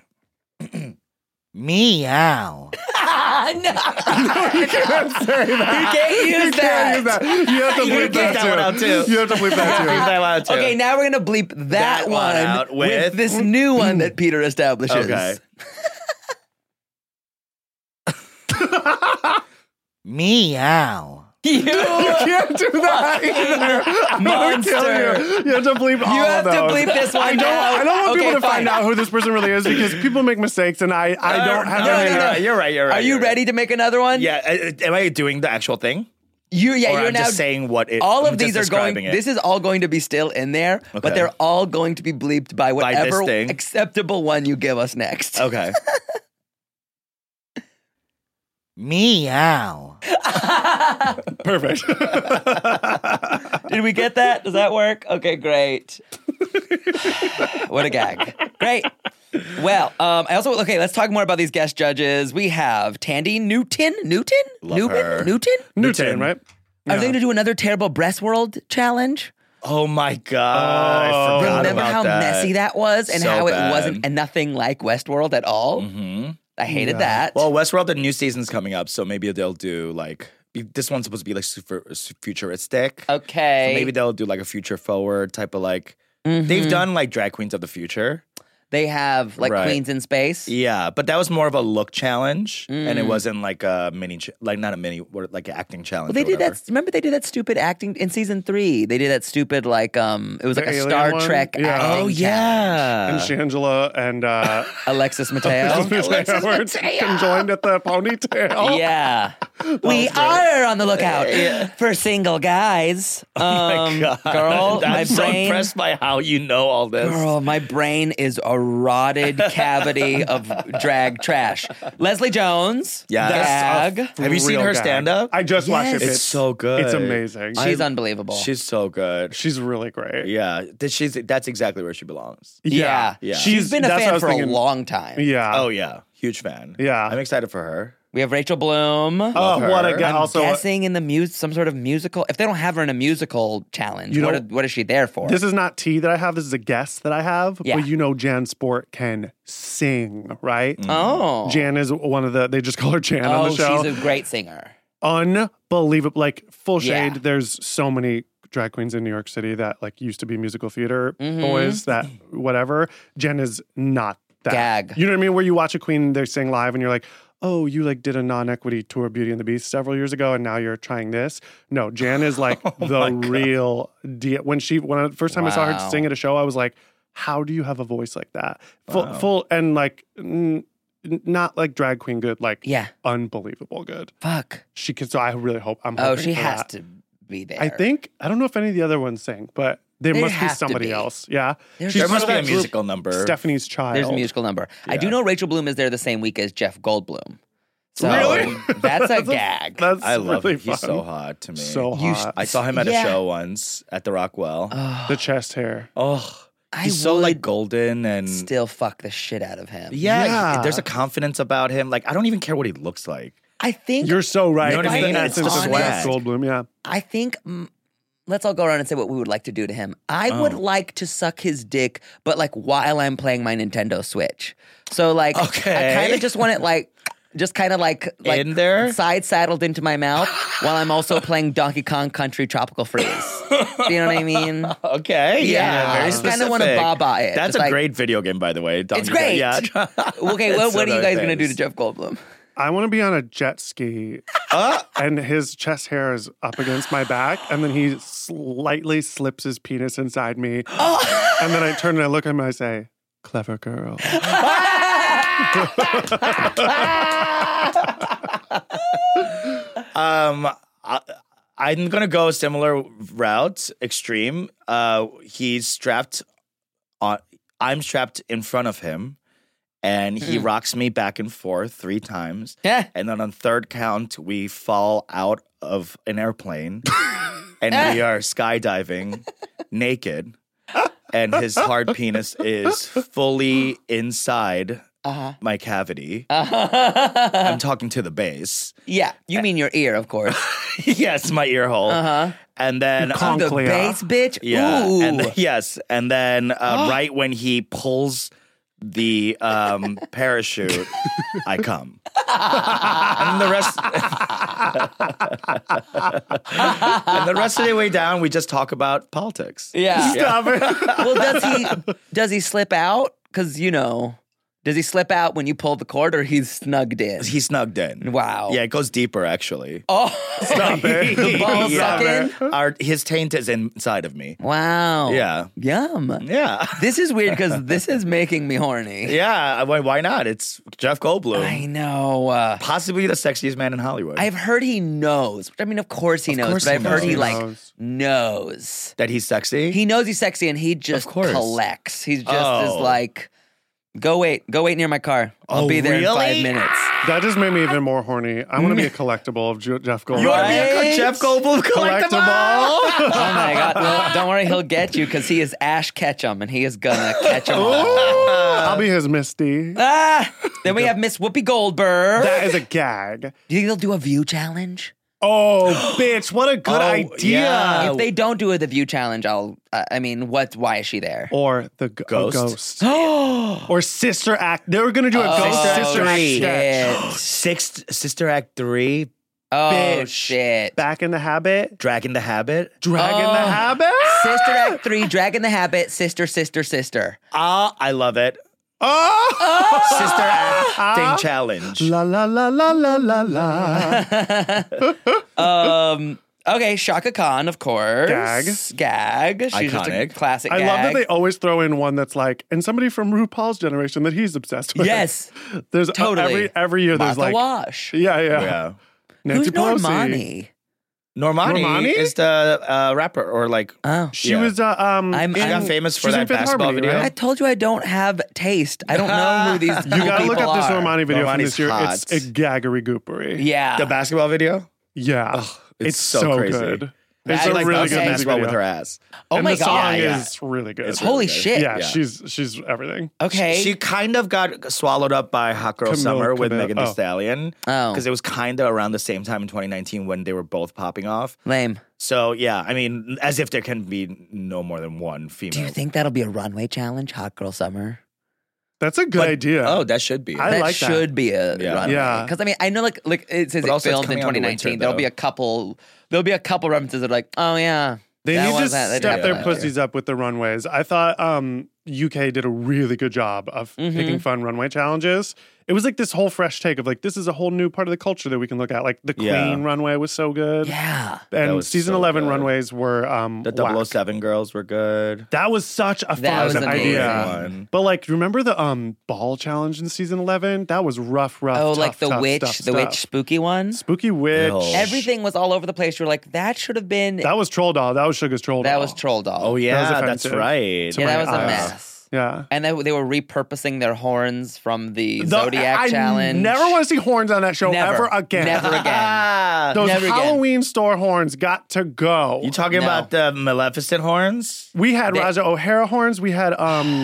Meow. No, You can't say that. you can't use You can't use that. You have to You bleep can't- that, one out, too. You have to bleep that too. Leave that out, too. Okay, now we're gonna bleep that That one out with with- this new one that Peter establishes. Okay. Meow. You Can't do that either. I'm gonna kill monster. you. You have to bleep all have of to those. bleep this one I don't out. want Okay, people to fine. find out who this person really is because people make mistakes and I don't have no, any. no, no. You're right. You're right. Are you you're right. ready to make another one? Yeah. Am I doing the actual thing? Or Or you're I'm now just saying what it. all I'm of just these are going. describing it. This is all going to be still in there, but Okay. they're all going to be bleeped by this whatever thing? acceptable one you give us next. Okay. Meow. Perfect. Did we get that? Does that work? Okay, great. What a gag. Great. Well, let's talk more about these guest judges. We have Tandy Newton. Love her. Newton, right? Are they going to do another terrible breast world challenge? Oh my God. I forgot Remember about how that. messy that was and So how bad. it wasn't and nothing like Westworld at all? Mm-hmm. I hated that. Well, Westworld, the new season's coming up, so maybe they'll do like this one's supposed to be like super futuristic. Okay. So maybe they'll do like a future forward type of like. They've done like drag queens of the future. They have like Right. Queens in Space. Yeah, but that was more of a look challenge, and it wasn't like a mini, not a mini, like an acting challenge. Well, they or did whatever. that. Remember, they did that stupid acting in season 3. They did that stupid like it was like a alien Star one? Trek. Yeah. acting Oh challenge. yeah. And Shangela and Alexis Mateo. were conjoined at the ponytail. Yeah, we are on the lookout for single guys. Oh my God. Girl, I'm my so brain. impressed by how you know all this. Girl, my brain is a rotted cavity of drag trash. Leslie Jones, Yes. gag. Have you seen Real her gag. stand up? I just watched Yes. it. It's so good. It's amazing. She's unbelievable. She's so good. She's really great. Yeah, that's exactly where she belongs. yeah. Yeah. She's been a that's what I fan was for thinking. a long time. Yeah. Oh yeah, huge fan. Yeah. I'm excited for her. We have Rachel Bloom. Oh, what a her. guy. I'm Also, guessing in the some sort of musical. If they don't have her in a musical challenge, You know- what is she there for? this is not tea that I have. This is a guess that I have. Yeah. But you know Jan Sport can sing, right? oh, Jan is one of the, they just call her Jan on oh, the show. she's a great singer. Unbelievable. Like, full shade. Yeah. There's so many drag queens in New York City that like used to be musical theater Mm-hmm. boys that whatever. Jen is not that. Gag. You know what I mean? Where you watch a queen, they sing live and you're like, oh, you like did a non-equity tour of Beauty and the Beast several years ago and now you're trying this. No, Jan is like the real deal. When the first time I saw her Wow. sing at a show, I was like, how do you have a voice like that? Full and like not like drag queen good, like Yeah. unbelievable good. Fuck. She can. So I really hope. I'm. Oh, hoping she for has that. to be there. I think I don't know if any of the other ones sing, but there They must be have to somebody be. else. Yeah, There's She's There part must of be a that group, musical number. Stephanie's Child. There's a musical number. I do know Rachel Bloom is there the same week as Jeff Goldblum. So Really? that's a gag. That's I love really him. He's fun. so hot to me. So hot. I saw him at Yeah. a show once at the Rockwell. The chest hair. Oh, I he's so like would golden and Still fuck the shit out of him. yeah, Yeah. there's a confidence about him. Like I don't even care what he looks like. I think You're so right. You know what I It's mean? the It's the essence of Jeff swag. Goldblum. Yeah. I think let's all go around and say what we would like to do to him. I Oh. would like to suck his dick, but like while I'm playing my Nintendo Switch. So like, Okay. I kind of just want it like, just kind of like In there? side saddled into my mouth while I'm also playing Donkey Kong Country Tropical Freeze. Do you know what I mean? Okay, Yeah, very I just kinda wanna specific. baba it. That's Just a like- great video game, by the way. It's Donkey Kong. great. Yeah. Okay, It's what are you other guys gonna do to things. Jeff Goldblum? I want to be on a jet ski, and his chest hair is up against my back, and then he slightly slips his penis inside me, and then I turn and I look at him and I say, "Clever girl." I'm gonna go a similar route, extreme. He's strapped on. I'm strapped in front of him, and he rocks me back and forth 3 times. Yeah. And then on third count, we fall out of an airplane, and we are skydiving naked, and his hard penis is fully inside my cavity. I'm talking to the base. Yeah, you mean your ear, of course. Yes, my ear hole. And then The Conclea. bass bitch. yeah, Ooh. and yes, and then right when he pulls the parachute, I come. And the rest and the rest of the way down, we just talk about politics. Yeah. Stop it. Well, does he slip out? Because does he slip out when you pull the cord, or he's snugged in? He snugged in. Wow. Yeah, it goes deeper actually. Oh, Stop it. the ball Yeah. sucking. His taint is inside of me. Wow. Yeah. Yum. Yeah. This is weird because this is making me horny. Yeah. Why not? It's Jeff Goldblum. I know. Possibly the sexiest man in Hollywood. I've heard he knows. I mean, of course he knows, course but he I've heard he knows. like knows. that he's sexy. He knows he's sexy, and he just course. collects. He's just Oh. is like, Go wait near my car. I'll be there in 5 minutes. That just made me even more horny. I want to be a collectible of Jeff Goldblum. You want to be a Right? Jeff Goldblum collectible? Oh my God. Well, don't worry, he'll get you because he is Ash Ketchum and he is gonna catch them all. I'll be his Misty. Then we have Miss Whoopi Goldberg. That is a gag. Do you think they'll do a View challenge? Oh, bitch! What a good idea. yeah. If they don't do the View challenge, why is she there? Or the Ghost. ghost. Or Sister Act. They were gonna do a Ghost Sister Act sketch. Shit. Sister Act 3, Oh, Bitch. shit. Back in the Habit. Dragging the Habit. Dragging the Habit. Sister Act 3, Dragon the Habit, Sister, Sister, Sister. I love it. Oh! Sister Acting Challenge. La la la la la la la. Okay, Shaka Khan, of course. Gag. She's just a Iconic. classic I gag. love that they always throw in one that's like, and somebody from RuPaul's generation that he's obsessed with. Yes. There's Totally. every year there's Martha like, Wash. yeah. Yeah. Who's Nancy Pelosi. Normani? Normani is the rapper, or like Oh. She Yeah. was she got famous for she's in that Fifth basketball Harmony, video. right? I told you I don't have taste. I don't know who these You cool gotta look people up this are. Normani video from Normani's this year. hot. It's a gaggery goopery. Yeah. The basketball video. Yeah. It's so crazy. good. That It's is a like really bouncing good music basketball video. with her ass. Oh and my the God. song Yeah. is really good. It's Holy really good. shit. yeah, Yeah. she's everything. Okay. She kind of got swallowed up by Hot Girl Camille Summer with Cabello. Megan Thee Oh. Stallion. Oh. Because it was kind of around the same time in 2019 when they were both popping off. Lame. So, yeah, I mean, as if there can be no more than one female. Do you think that'll be a runway challenge, Hot Girl Summer? That's a good idea. Oh, that should be. I that like that. should be a Yeah. runway. Yeah. Because I mean, I know like it says But it also it's filmed in coming out in 2019. winter, There'll though. be a couple references that are like, oh yeah. They that need to was that. They step did their that. pussies up with the runways. I thought UK did a really good job of Mm-hmm. picking fun runway challenges. It was like this whole fresh take of like, this is a whole new part of the culture that we can look at. Like the Queen Yeah. runway was so good. Yeah. And was season so 11 good. runways were The whack. 007 girls were good. That was such a That was fun amazing. idea. One. But like, remember the ball challenge in season 11? That was rough. Oh, tough, like the tough witch, stuff, the witch spooky one. Spooky witch. Ew. Everything was all over the place. You're like, that should have been. That was Troll Doll. That was Sugar's Troll Doll. That was Troll Doll. Oh, yeah, that's offensive. right. To yeah, that my was a eyes. mess. Yeah. And they were repurposing their horns from the Zodiac I challenge. never want to see horns on that show Never. ever again. Never again. Ah, Those Never again. Halloween store horns got to go. you talking No. about the Maleficent horns? We had Raja O'Hara horns. We had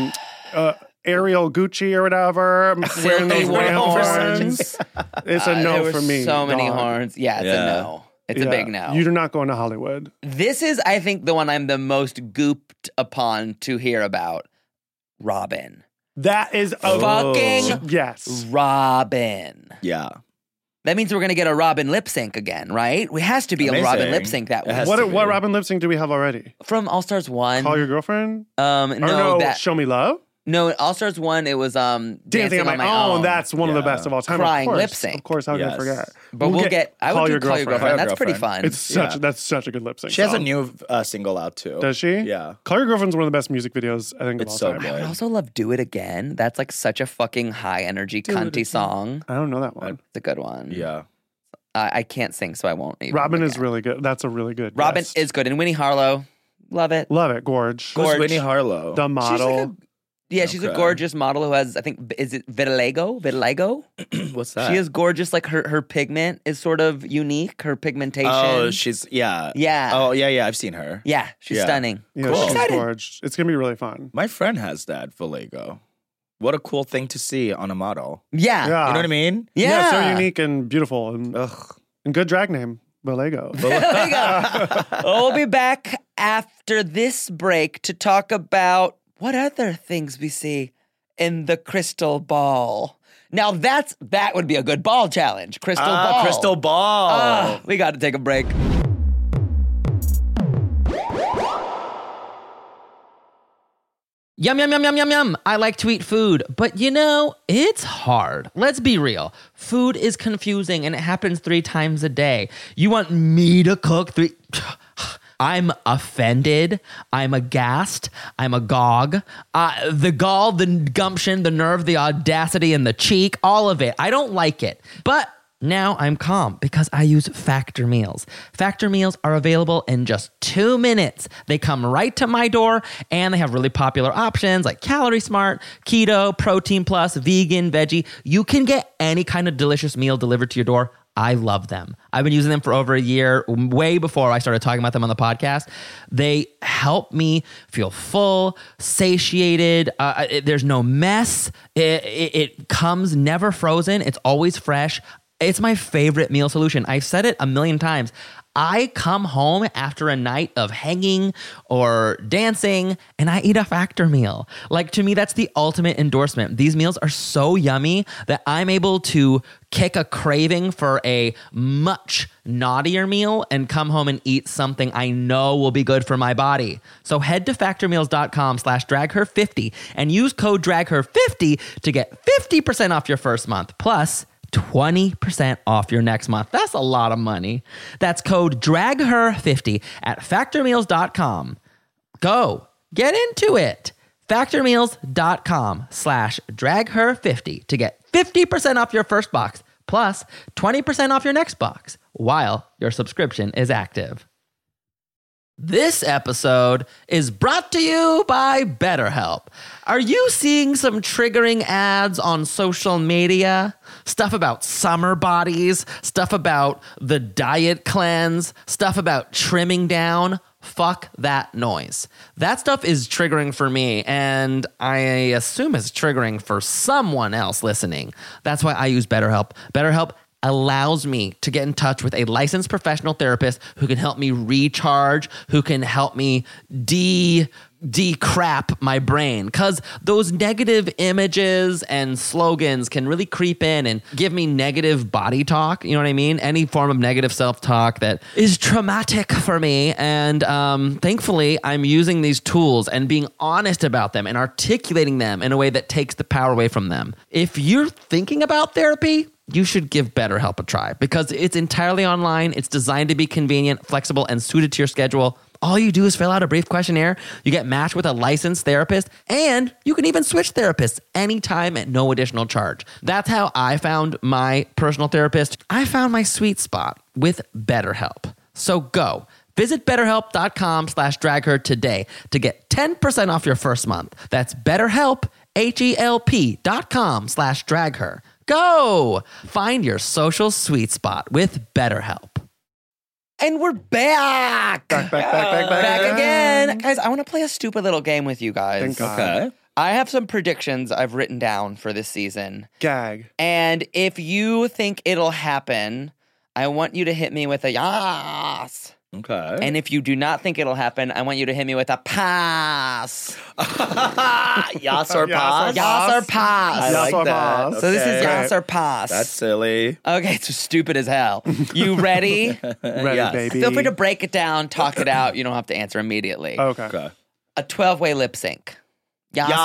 Ariel Gucci or whatever wearing those Filthy ram horns. horns. It's a There no were for me. so many dog. horns. Yeah, it's Yeah. a no. It's a Yeah. big no. You do not go into Hollywood. This is, I think, the one I'm the most gooped upon to hear about. Robin. That is a Fucking yes. Robin. Yeah. That means we're gonna get a Robin lip sync again, right? It has to be Amazing. a Robin lip sync that It week. has What to be. Robin lip sync do we have already? From All Stars 1. Call Your Girlfriend? no, Or no, that Show Me Love? no, All Stars 1, it was Dancing on My Own. That's one of the Yeah. best of all time. Crying of course. lip sync. Of course, how could I Yes. forget? But we'll get I would do Call Your Girlfriend. That's pretty fun. It's such a good lip sync. She has a song. new single out, too. Does she? Yeah. Call Your Girlfriend's one of the best music videos I think of It's all so time. good. I also love Do It Again. That's like such a fucking high energy cunty song. I don't know that one. It's a good one. Yeah. I can't sing, so I won't. Even Robin look is at it. really good. That's a really good. Robin list. is good, and Winnie Harlow, love it. Love it. Gorge. Gorge. Who's Winnie Harlow? The model. She's a Okay. gorgeous model who has, I think, is it vitiligo? Vitiligo? What's that? She is gorgeous. Like her pigment is sort of unique. Her pigmentation. Oh, she's, yeah. Yeah. Oh, yeah, I've seen her. yeah, she's Yeah. stunning. Yeah, Cool. she's Excited. gorge. It's gonna be really fun. My friend has that, Vallejo. What a cool thing to see on a model. Yeah. Yeah. You know what I mean? Yeah. so unique and beautiful and, and good drag name. Vallejo. There we go. We'll be back after this break to talk about what other things we see in the crystal ball. Now that would be a good ball challenge. Crystal ball. Crystal ball. We got to take a break. Yum, yum, yum, yum, yum, yum. I like to eat food, but you know, it's hard. Let's be real. Food is confusing and it happens 3 times a day. You want me to cook 3? I'm offended. I'm aghast. I'm agog. The gall, the gumption, the nerve, the audacity, and the cheek, all of it. I don't like it. But Now I'm calm because I use Factor meals. Factor meals are available in just 2 minutes. They come right to my door, and they have really popular options like Calorie Smart, Keto, Protein Plus, Vegan, Veggie. You can get any kind of delicious meal delivered to your door. I love them. I've been using them for over a year, way before I started talking about them on the podcast. They help me feel full, satiated. There's no mess. It comes never frozen. It's always fresh. It's my favorite meal solution. I've said it a million times. I come home after a night of hanging or dancing and I eat a Factor meal. Like, to me, that's the ultimate endorsement. These meals are so yummy that I'm able to kick a craving for a much naughtier meal and come home and eat something I know will be good for my body. So head to factormeals.com/dragher50 and use code dragher50 to get 50% off your first month. Plus 20% off your next month. That's a lot of money. That's code DRAGHER50 at factormeals.com. Go, get into it. Factormeals.com/dragher50 to get 50% off your first box plus 20% off your next box while your subscription is active. This episode is brought to you by BetterHelp. Are you seeing some triggering ads on social media? Stuff about summer bodies, stuff about the diet cleanse, stuff about trimming down? Fuck that noise. That stuff is triggering for me, and I assume it's triggering for someone else listening. That's why I use BetterHelp. BetterHelp allows me to get in touch with a licensed professional therapist who can help me recharge, who can help me decrap my brain, because those negative images and slogans can really creep in and give me negative body talk. You know what I mean? Any form of negative self-talk that is traumatic for me. And thankfully, I'm using these tools and being honest about them and articulating them in a way that takes the power away from them. If you're thinking about therapy, you should give BetterHelp a try because it's entirely online. It's designed to be convenient, flexible, and suited to your schedule. All you do is fill out a brief questionnaire. You get matched with a licensed therapist, and you can even switch therapists anytime at no additional charge. That's how I found my personal therapist. I found my sweet spot with BetterHelp. So go. Visit BetterHelp.com/dragher today to get 10% off your first month. That's BetterHelp, HELP.com/dragher. Go! Find your social sweet spot with BetterHelp. And we're back. Back Again. Guys, I want to play a stupid little game with you guys. Thank God. Okay. I have some predictions I've written down for this season. Gag. And if you think it'll happen, I want you to hit me with a yas. Okay. And if you do not think it'll happen, I want you to hit me with a pass. Yas or pass? Yas or pass. I like Yas or that. pass. So this is Okay. yas or pass. That's silly. Okay, it's stupid as hell. You ready? Ready, Yes. baby. Feel free to break it down, talk it out. You don't have to answer immediately. Okay. Okay. A 12-way lip sync. Yas or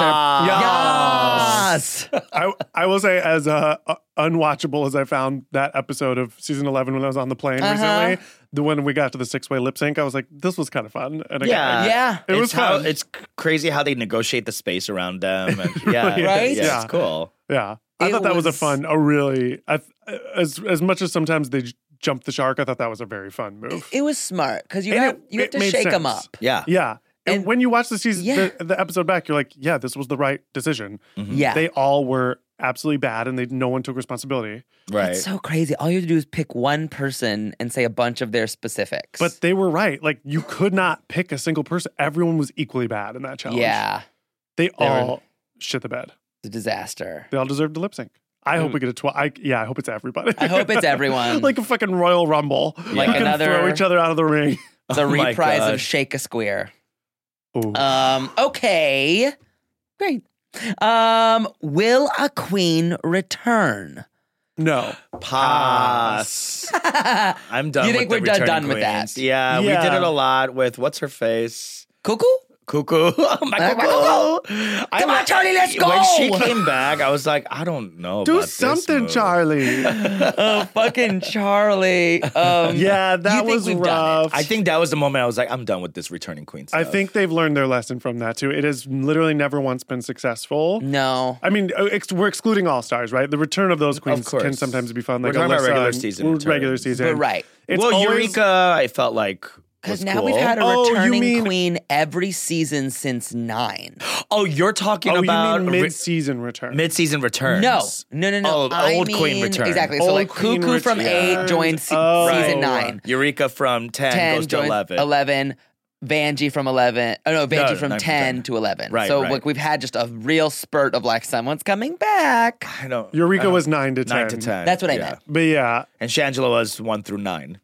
Yas. yas. I will say, as unwatchable as I found that episode of season 11 when I was on the plane recently, when we got to the 6-way lip sync, I was like, this was kind of fun. And again, Yeah. it was fun. It's crazy how they negotiate the space around them. And yeah, Right? Yeah, Yeah. it's cool. Yeah. I It thought that was a was- fun, as much as sometimes they jump the shark, I thought that was a very fun move. It was smart because you And have it to made shake them sense. up. Yeah. Yeah. And And- when you watch the season, Yeah. the episode back, you're like, yeah, this was the right decision. Yeah. They all were absolutely bad and no one took responsibility. Right. It's so crazy. All you have to do is pick one person and say a bunch of their specifics. But they were right. Like, you could not pick a single person. Everyone was equally bad in that challenge. yeah, They were- all shit the bed. it's a disaster. They all deserved to lip sync. I hope we get a 12. I hope it's everybody. I hope it's everyone. like a fucking Royal Rumble. Like You can another- throw each other out of the ring. The Oh my reprise God. of Shake a Square. Ooh. Okay. Great. Will a queen return? No. Pass. I'm done. You think with the we're done returning with that? queens. Yeah, we Yeah. did it a lot with what's her face. Cuckoo? Cuckoo. My cuckoo. Come on, Charlie, let's go. When she came back, I was like, I don't know. Do about something, this Charlie. Oh, fucking Charlie. Yeah, you that think was we've done it? rough. I think that was the moment I was like, I'm done with this returning queen stuff. I think they've learned their lesson from that too. It has literally never once been successful. No. I mean, we're excluding All Stars, right? The return of those queens course. can sometimes be fun. We're Like talking about Alyssa regular and- season returns. regular season. But right. It's well, always- Eureka, I felt like Because was now cool. we've had a Oh, you returning mean- queen every season since 9. Oh, you're talking Oh, about you mean mid-season return? mid-season returns. No. Oh, I old mean, queen return. Exactly. So Old like queen Cuckoo from returns. 8 joins Oh. season Right. 9. Eureka from 10 goes to joins 11. 11. Vanjie from 11. Oh no, Vanjie No, from 9 from 10 10. to 11. Right, so right. like we've had just a real spurt of like someone's coming back. I don't. Eureka was 9 to 10. 9 to 10. That's what I yeah. meant. But yeah, And Shangela was 1 through 9.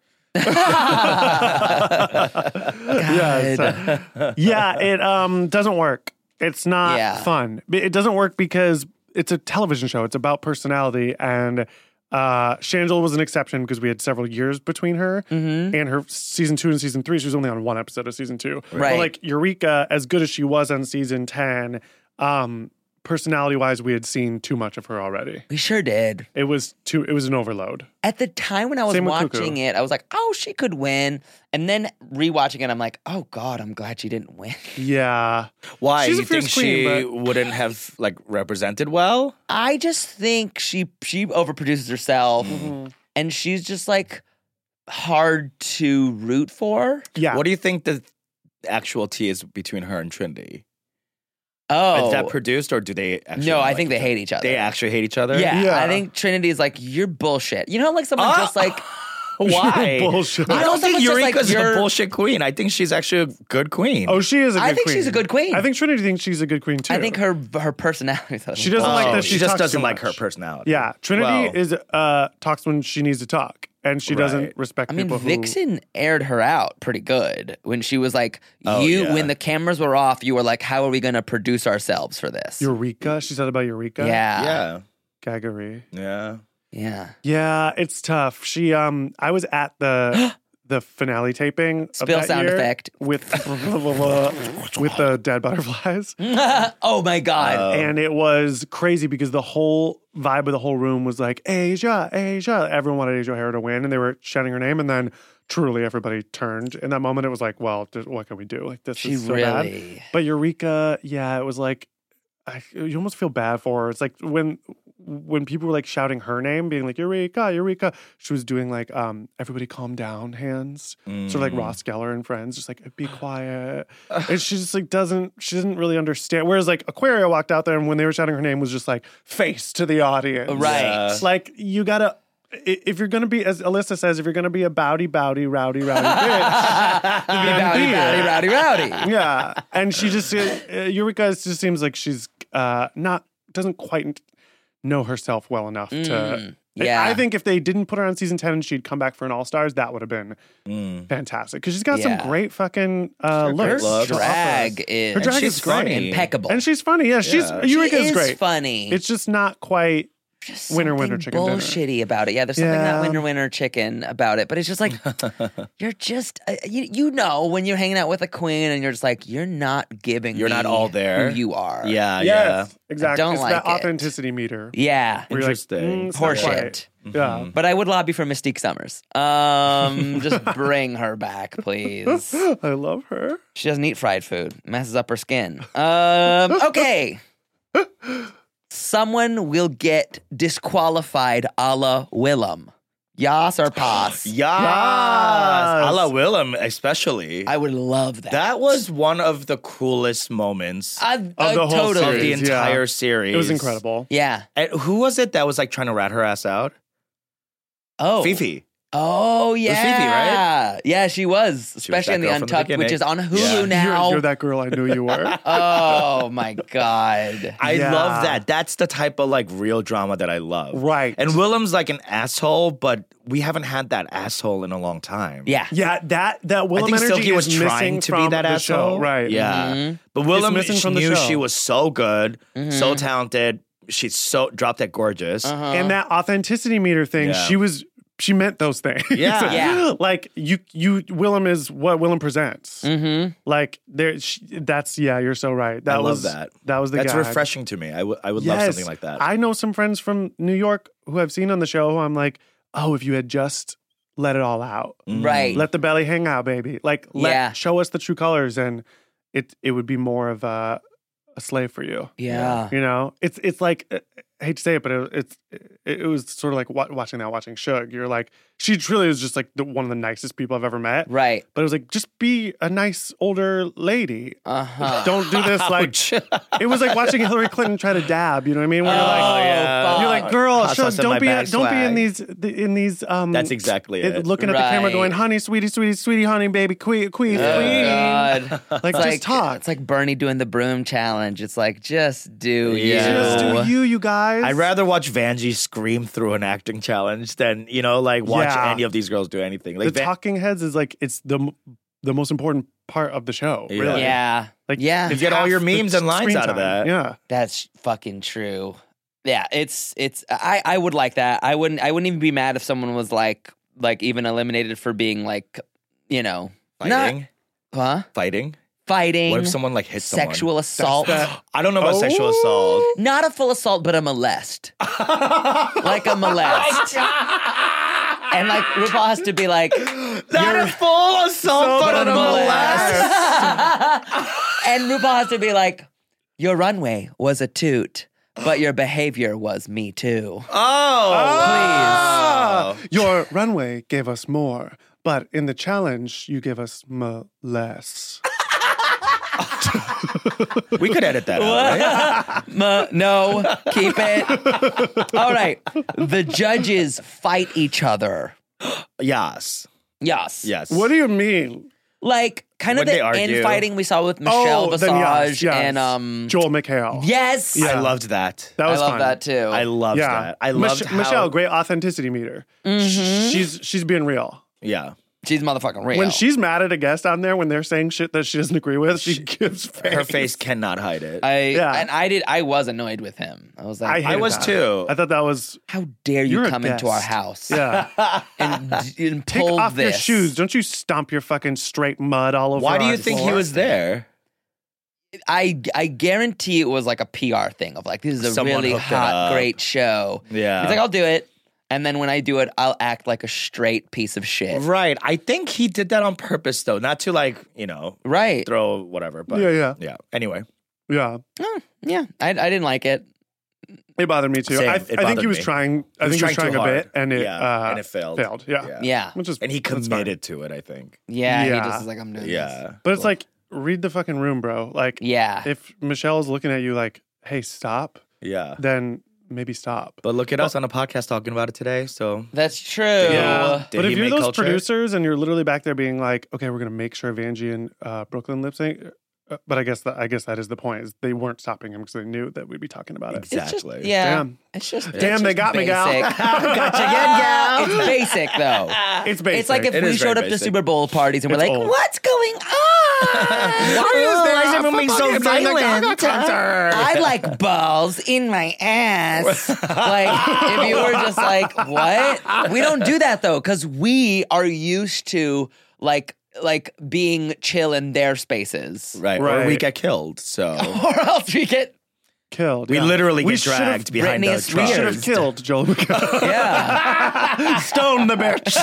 yeah, it doesn't work. It's not Yeah. fun. It doesn't work because it's a television show. It's about personality, and Shangela was an exception because we had several years between her and her season 2 and season 3. She was only on one episode of season 2. Right. But like Eureka, as good as she was on season 10, personality-wise, we had seen too much of her already. We sure did. It was an overload. At the time when I was Same with watching Cuckoo. it, I was like, oh, she could win. And then rewatching it, I'm like, oh God, I'm glad she didn't win. Yeah. Why? She's a You think fierce queen, she but- wouldn't have like represented well? I just think she overproduces herself and she's just like hard to root for. Yeah. What do you think the actual tea is between her and Trinity? Oh. Is that produced or do they actually No, not I like think they each hate other? each other. They actually hate each other? Yeah, Yeah. I think Trinity is like, you're bullshit. You know, like someone just like, Why? Bullshit. I don't think someone's just like, Eureka's you're- a bullshit queen. I think she's actually a good queen. Oh, she is a good I think queen. she's a good queen. I think Trinity thinks she's a good queen too. I think her personality. Though, She doesn't like that she she just talks doesn't too like much. her personality. Yeah, Trinity Well, talks when she needs to talk, and she doesn't Right. respect I mean, people who. Vixen aired her out pretty good when she was like, Oh, yeah. when the cameras were off, you were like, how are we going to produce ourselves for this? Eureka. She said about Eureka. yeah. Yeah. Gaggery. Yeah. Yeah. Yeah, it's tough. She I was at the finale taping. of Spill that sound year effect. with with the dead butterflies. Oh my God. And it was crazy because the whole vibe of the whole room was like, Asia, Asia. Everyone wanted Asia O'Hara to win, and they were shouting her name. And then truly everybody turned. In that moment, it was like, well, what can we do? Like, this She is so bad. really. But Eureka, yeah, it was like, you almost feel bad for her. It's like when people were like shouting her name, being like, Eureka, Eureka, she was doing like, everybody calm down hands. Sort of like Ross Geller and Friends, just like, be quiet. And she just like she doesn't really understand. Whereas like Aquaria walked out there and when they were shouting her name was just like face to the audience. Right. Yeah. It's like, you gotta, if you're gonna be, as Alyssa says, if you're gonna be a rowdy bitch, Rowdy. yeah, and she just Eureka just seems like she's doesn't quite know herself well enough to. yeah. I think if they didn't put her on season 10 and she'd come back for an All Stars, that would have been fantastic because she's got Yeah. some great fucking Her looks. looks. to offer. drag is Her drag she's is great. funny. impeccable. And she's funny. Yeah, she's Yeah. Eureka she is great. funny. It's just not quite just winner, something chicken dinner. bullshitty about it. Yeah, there's something Yeah. not winner chicken about it. But it's just like you're just you know when you're hanging out with a queen and you're just like you're not giving. You're not me all there. Who you are. Yeah. Yes, exactly. don't It's like that it. authenticity meter. Yeah. Where you're like, Interesting. it's not Horseshit. quite. Yeah. But I would lobby for Mystique Summers. Just bring her back, please. I love her. She doesn't eat fried food. Messes up her skin. Okay. Someone will get disqualified a la Willem. Yas or pass? Yes. A la Willem, especially. I would love that. That was one of the coolest moments Of the whole totally. of the series, yeah. entire series. It was incredible. Yeah. And who was it that was like trying to rat her ass out? Oh. Fifi. Oh, yeah. was Fifi, right? Yeah, she was. Especially that in the girl from the Untucked, which beginning. is on Hulu Yeah. now. You're that girl I knew you were. Oh, my God. I Yeah. love that. That's the type of like real drama that I love. Right. And Willem's like an asshole, but we haven't had that asshole in a long time. Yeah. Yeah, that Willem I think energy Silky was is trying missing to be from that the asshole. show. Right. Yeah. But Willem, missing she from the knew show. she was so good, so talented. She's so drop dead gorgeous. And that authenticity meter thing, Yeah. she was she meant those things. Yeah. Yeah. Like you Willem is what Willem presents. Mm-hmm. Like that's you're so right. That I was love that. That was the That's gag. refreshing to me. I would love something like that. I know some friends from New York who I've seen on the show who I'm like, oh, if you had just let it all out. Right. Let the belly hang out, baby. Like show us the true colors and it would be more of a slave for you. Yeah. You know? It's like I hate to say it, but it was sort of like watching Suge. You're like, she truly is just like one of the nicest people I've ever met. Right. But it was like, just be a nice older lady. Uh-huh. Don't do this like. It was like watching Hillary Clinton try to dab. You know what I mean? Where yeah. you're like, girl, Hot sauce Suge, in my bag don't be in swag. these. That's exactly it. Looking at the camera, Right. going, honey, sweetie, honey, baby, queen. God. Like, It's just talk. It's like Bernie doing the broom challenge. It's like, just do Yeah. you. Just do you guys. I'd rather watch Vanjie scream through an acting challenge than like watch Yeah. any of these girls do anything. The Like talking heads is like it's the most important part of the show. Yeah. Really. Yeah. Like Yeah. You get all your half the memes and lines screen out of time. that. Yeah. That's fucking true. Yeah, it's I would like that. I wouldn't even be mad if someone was like even eliminated for being like, Fighting. fighting. What if someone like hits someone? Sexual assault. I don't know about sexual assault. Not a full assault, but a molest. Like a molest. And like RuPaul has to be like, Not a full assault, but a molest. and RuPaul has to be like, your runway was a toot, but your behavior was me too. Oh, Your runway gave us more, but in the challenge, you gave us less. We could edit that out, right? No, keep it. All right. The judges fight each other. Yes. Yes. What do you mean? Like kind of When they the argue. infighting we saw with Michelle then Visage yes. and Joel McHale. Yes. Yeah. I loved that. That I was love fun. that too. I loved that. I loved how Michelle, great authenticity meter. She's being real. Yeah. She's motherfucking real. When she's mad at a guest on there, when they're saying shit that she doesn't agree with, she gives face. Her face cannot hide it. I was annoyed with him. I was like, I was too. I thought that was how dare you You're a come into our guest. house yeah. and Take pull off this. your shoes. Don't you stomp your fucking straight mud all over. Why do our you think he floor. was there? I guarantee it was like a PR thing of like, this is a Someone really hooked it hot, up. great show. Yeah. He's like, I'll do it. And then when I do it, I'll act like a straight piece of shit. Right. I think he did that on purpose, though. Not to Right. throw whatever. But Yeah. Anyway. Yeah. Yeah. I didn't like it. It bothered me too. Same. I It think he bothered was me. trying. I He was think he was trying trying too a bit, hard. and it And it failed. Yeah. Yeah. Which is And he that's fine. committed to it, I think. Yeah. Yeah. He just is like, I'm doing this. Yeah. But it's like read the fucking room, bro. Like Yeah. if Michelle's looking at you like, "Hey, stop," Yeah. then maybe stop. But look at us on a podcast talking about it today. So That's true. Yeah. Did But he if you're make those culture? producers and you're literally back there being like, okay, we're gonna make sure Vanjie and Brooklyn lip sync, but I guess that is the point. Is they weren't stopping him because they knew that we'd be talking about it. exactly. It's just, yeah. Damn. It's just Damn, they got me, gal. basic. Gotcha again, gal. It's basic though. It's basic. It's like if It we is showed very up to basic. Super Bowl parties and we're It's like, old. what's going on? Why is everyone being so violent? I like balls in my ass. Like, if you were just like, what? We don't do that though, because we are used to like being chill in their spaces. Right. Or Right. we get killed. So Or else we get, killed. we yeah. literally We get should've- dragged behind Britney the Spears. We should truck. have killed Joel McHale. yeah. Stone the bitch.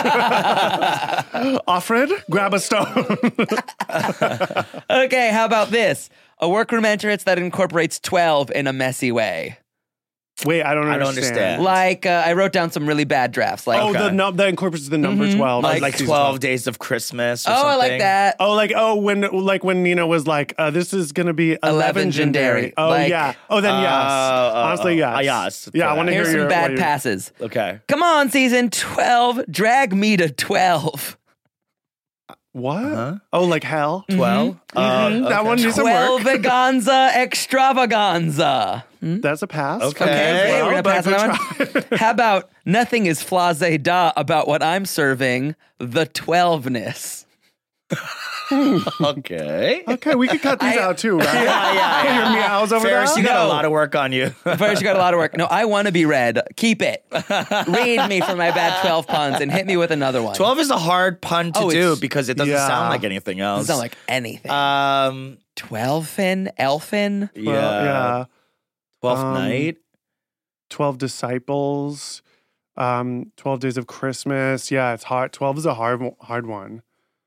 Offred, grab a stone. Okay, how about this? A workroom entrance that incorporates 12 in a messy way. Wait, I don't I understand. don't understand. Like, I wrote down some really bad drafts. Like, Oh, Okay. that incorporates the number 12. like season 12 days of Christmas or oh, something. I like that. when Nina was like, this is gonna be 11 Legendary. Oh Like- yeah. Oh then yes. Honestly, yes. yes. Yeah, I want to hear Here's your some bad what you- passes. Okay. Come on, season 12, drag me to 12. What? Huh? Oh, like hell. 12? That one needs some work. 12 veganza extravaganza. That's a pass. Okay. Okay, we're gonna but pass good on that one. How about nothing is flase da about what I'm serving, the 12ness. Okay. Okay, we could cut these out too, right? Yeah. Put your meows over Ferris, there. you got a No. lot of work on you. First, you got a lot of work. No, I want to be read. Keep it. Read me for my bad 12 puns and hit me with another one. 12 is a hard pun to Oh, do it's- because it doesn't Yeah. sound like anything else. Doesn't sound like anything. 12fin, elfin. Yeah. Well, yeah. 12th night. 12 disciples. 12 days of Christmas. Yeah, it's hard. 12 is a hard one.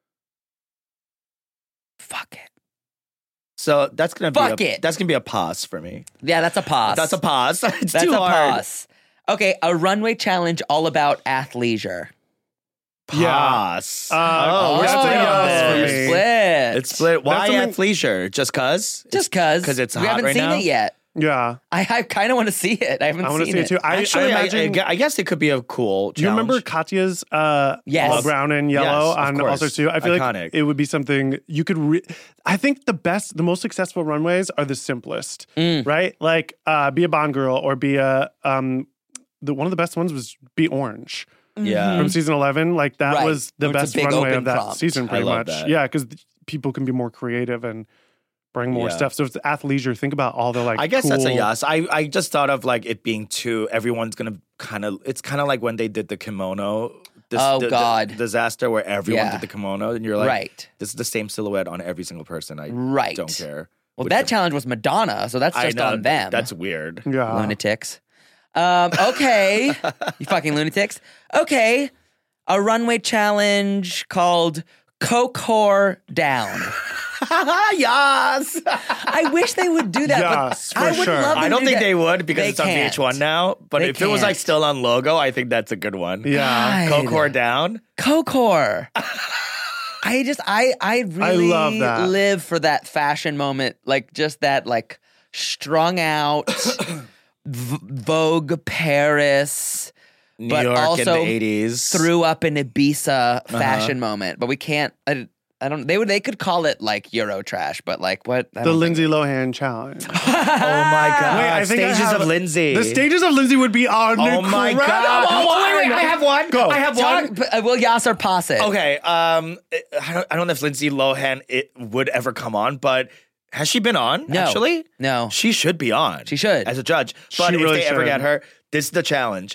Fuck it. So that's gonna Fuck be it. That's gonna be a pause for me. Yeah, that's a pause. That's a pause. It's That's too a hard. pause. Okay, a runway challenge all about athleisure. Pause. Oh, we're that's a split on yes for this. me. Split. It's split. Why That's something- athleisure? Just cause? Just because. 'Cause it's we hot haven't right seen now? it yet. Yeah. I kind of want to see it. I haven't I want to seen see it too. I Actually, imagine. I guess it could be a cool Do you remember challenge. Katya's Yes. all brown and yellow Yes, of on course. All Stars 2? I feel Iconic. like it would be something you could. I think the most successful runways are the simplest, right? Like be a Bond girl or be a one of the best ones was be orange Yeah. from season 11. Like that Right. was the It's a best big runway open of that prompt. season, pretty love much. that. Yeah, because people can be more creative and bring more Yeah. stuff. So if it's athleisure, think about all the like. I guess that's a cool- yes. I just thought of like it being too. Everyone's gonna it's kind of like when they did the kimono. Oh, God. Disaster where everyone Yeah. did the kimono, and you're like, Right. this is the same silhouette on every single person. I Right. don't care. Well, With that the- challenge was Madonna, so that's I just know, on them. That's weird. Yeah. lunatics. Okay. You fucking lunatics. Okay. A runway challenge called Coke Whore Down. Yes. I wish they would do that. Yes, but I for would sure. love them I don't to do think that. they would because They it's on can't. VH1 now. But They if it was like can't. still on Logo, I think that's a good one. Yeah. God. Coke down. Coke Whore. I really love that. live for that fashion moment. Like just that like strung out Vogue Paris. New But York also in the 80s. Threw up in Ibiza fashion moment, but we can't. I don't. They could call it like Euro trash, but like what? I The don't Lindsay Lohan challenge. Oh my God. Wait, I think I Stages have- of Lindsay. The stages of Lindsay would be on. Oh my God. Oh, wait. I have one. Go. I have one. think- Will Yasser pass it? Okay. I don't know if Lindsay Lohan would ever come on, but has she been on? No. Actually, No. She should be on. She should. as a judge. But She if really they ever should. get her, this is the challenge.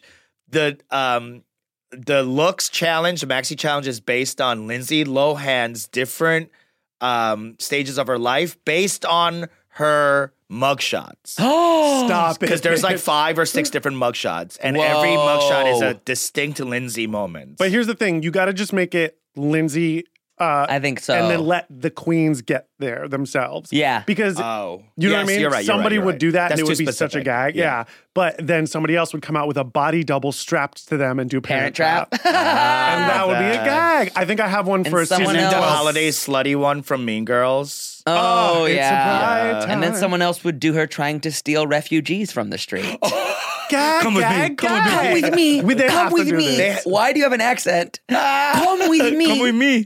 The looks challenge, the maxi challenge, is based on Lindsay Lohan's different stages of her life based on her mugshots. Stop it. Because there's like 5 or 6 different mugshots, and every mugshot is a Whoa. distinct Lindsay moment. But here's the thing: you got to just make it Lindsay. I think so. And then let the queens get there themselves. Yeah. Because Oh. you know Yes, what I mean? you're right, you're Somebody right, you're would right. do that That's and it would too be such a specific. gag. Yeah. Yeah. But then somebody else would come out with a body double strapped to them and do Parent Trap. and that would be a gag. I think I have one for someone season else- the 12. holiday slutty one from Mean Girls. Oh, it's a yeah. pride And then time. someone else would do her trying to steal refugees from the street. Gag, Come with me. gag, Come with me. gag. Come with me. They have Come to with do me. this. Why do you have an accent? Come with me. Come with me.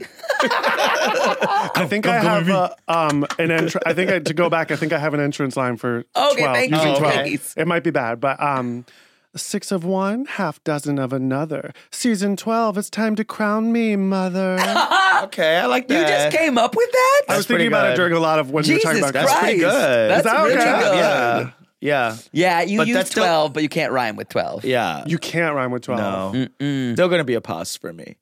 I think I have an entrance. I think to go back. I think I have an entrance line for 12. thank you. using Oh, 12. okay. It might be bad, but 6 of one, half dozen of another. Season 12. It's time to crown me, mother. Okay, I like that. You just came up with that? I was thinking pretty about it good. during a lot of when you were talking Jesus about That's Christ. pretty good. That's Is that really okay? good. Yeah. Yeah. Yeah, you But use that's still- 12, but you can't rhyme with 12. Yeah. You can't rhyme with 12. No. Still going to be a pause for me.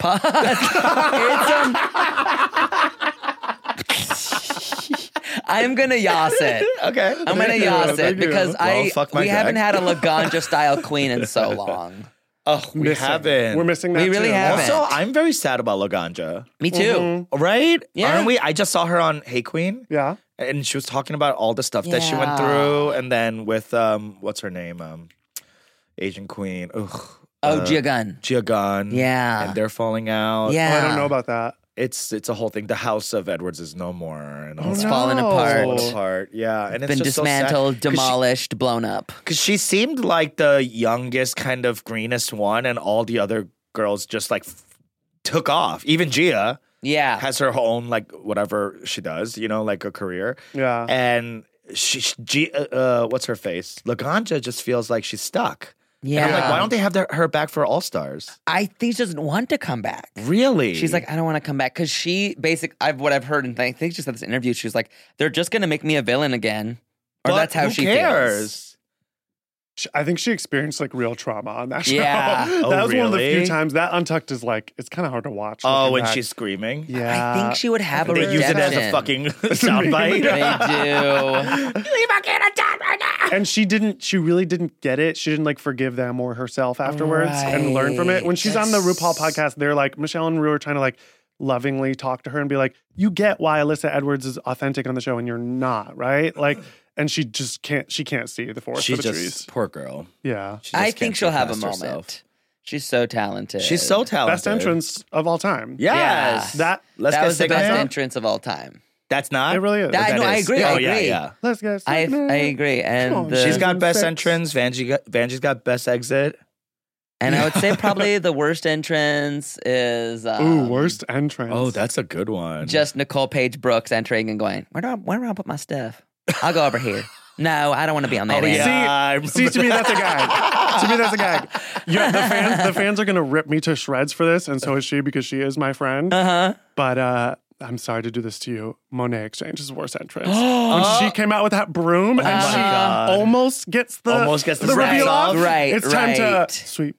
I'm gonna yas it. Okay. I'm gonna yas it Thank you. because Well, fuck my we haven't drag. had a Laganja style queen in so long. Oh, we Missing. haven't. We're missing that We really too. haven't. Also, I'm very sad about Laganja. Me too. Right? Yeah. Aren't we? I just saw her on Hey Queen. Yeah. And she was talking about all the stuff that she went Yeah. through. And then with, what's her name? Asian Queen. Ugh. Oh, Gia Gunn. Gia Gunn. Yeah. And they're falling out. Yeah. Oh, I don't know about that. It's a whole thing. The House of Edwards is no more. And all It's that. falling no. apart. Falling apart. Yeah. And it's Been just dismantled, so sad. 'Cause demolished, blown up. Because she seemed like the youngest, kind of greenest one, and all the other girls just like took off. Even Gia Yeah. has her own like whatever she does, like a career. Yeah. And what's her face? Laganja just feels like she's stuck. Yeah. And I'm like, why don't they have her back for All Stars? I think she doesn't want to come back. Really? She's like, I don't want to come back because what I've heard, and I think she said this interview. She was like, they're just going to make me a villain again, or But that's how who she cares? feels. I think she experienced like real trauma on that show. Yeah. that Oh, was one of the few really? times that Untucked is like, it's kind of hard to watch. Oh, looking when back. she's screaming. Yeah. I think she would have a They use it as a redemption. fucking soundbite. They do. And she really didn't get it. She didn't like forgive them or herself afterwards and learn from it. When she's on the RuPaul podcast, they're like, Michelle and Rue are trying to like lovingly talk to her and be like, you get why Alyssa Edwards is authentic on the show and you're not, right? Like, and she just can't see the forest She for the trees. just, poor girl. Yeah. She just I can't think she'll see have a past moment. herself. She's so talented. She's so talented. Best entrance of all time. Yes. That Let's that get was the best Sigma. entrance of all time. That's not. it really is. That- I know, I is. agree, I Oh, yeah, agree. yeah. Let's get I agree. And on, She's got Season best 6. entrance. Vanjie's got best exit. And I would say probably the worst entrance is worst entrance. Oh, that's a good one. just Nicole Page Brooks entering and going, where do I put my stuff? I'll go over here. No, I don't want to be on that Oh, end. yeah. I remember See, to me, that's a gag. To me, that's a gag. Yeah, the fans are going to rip me to shreds for this, and so is she because she is my friend. Uh-huh. But I'm sorry to do this to you. Monet Exchange's worst entrance. When she came out with that broom and she God. almost gets the the reveal right, off. right, It's time to right.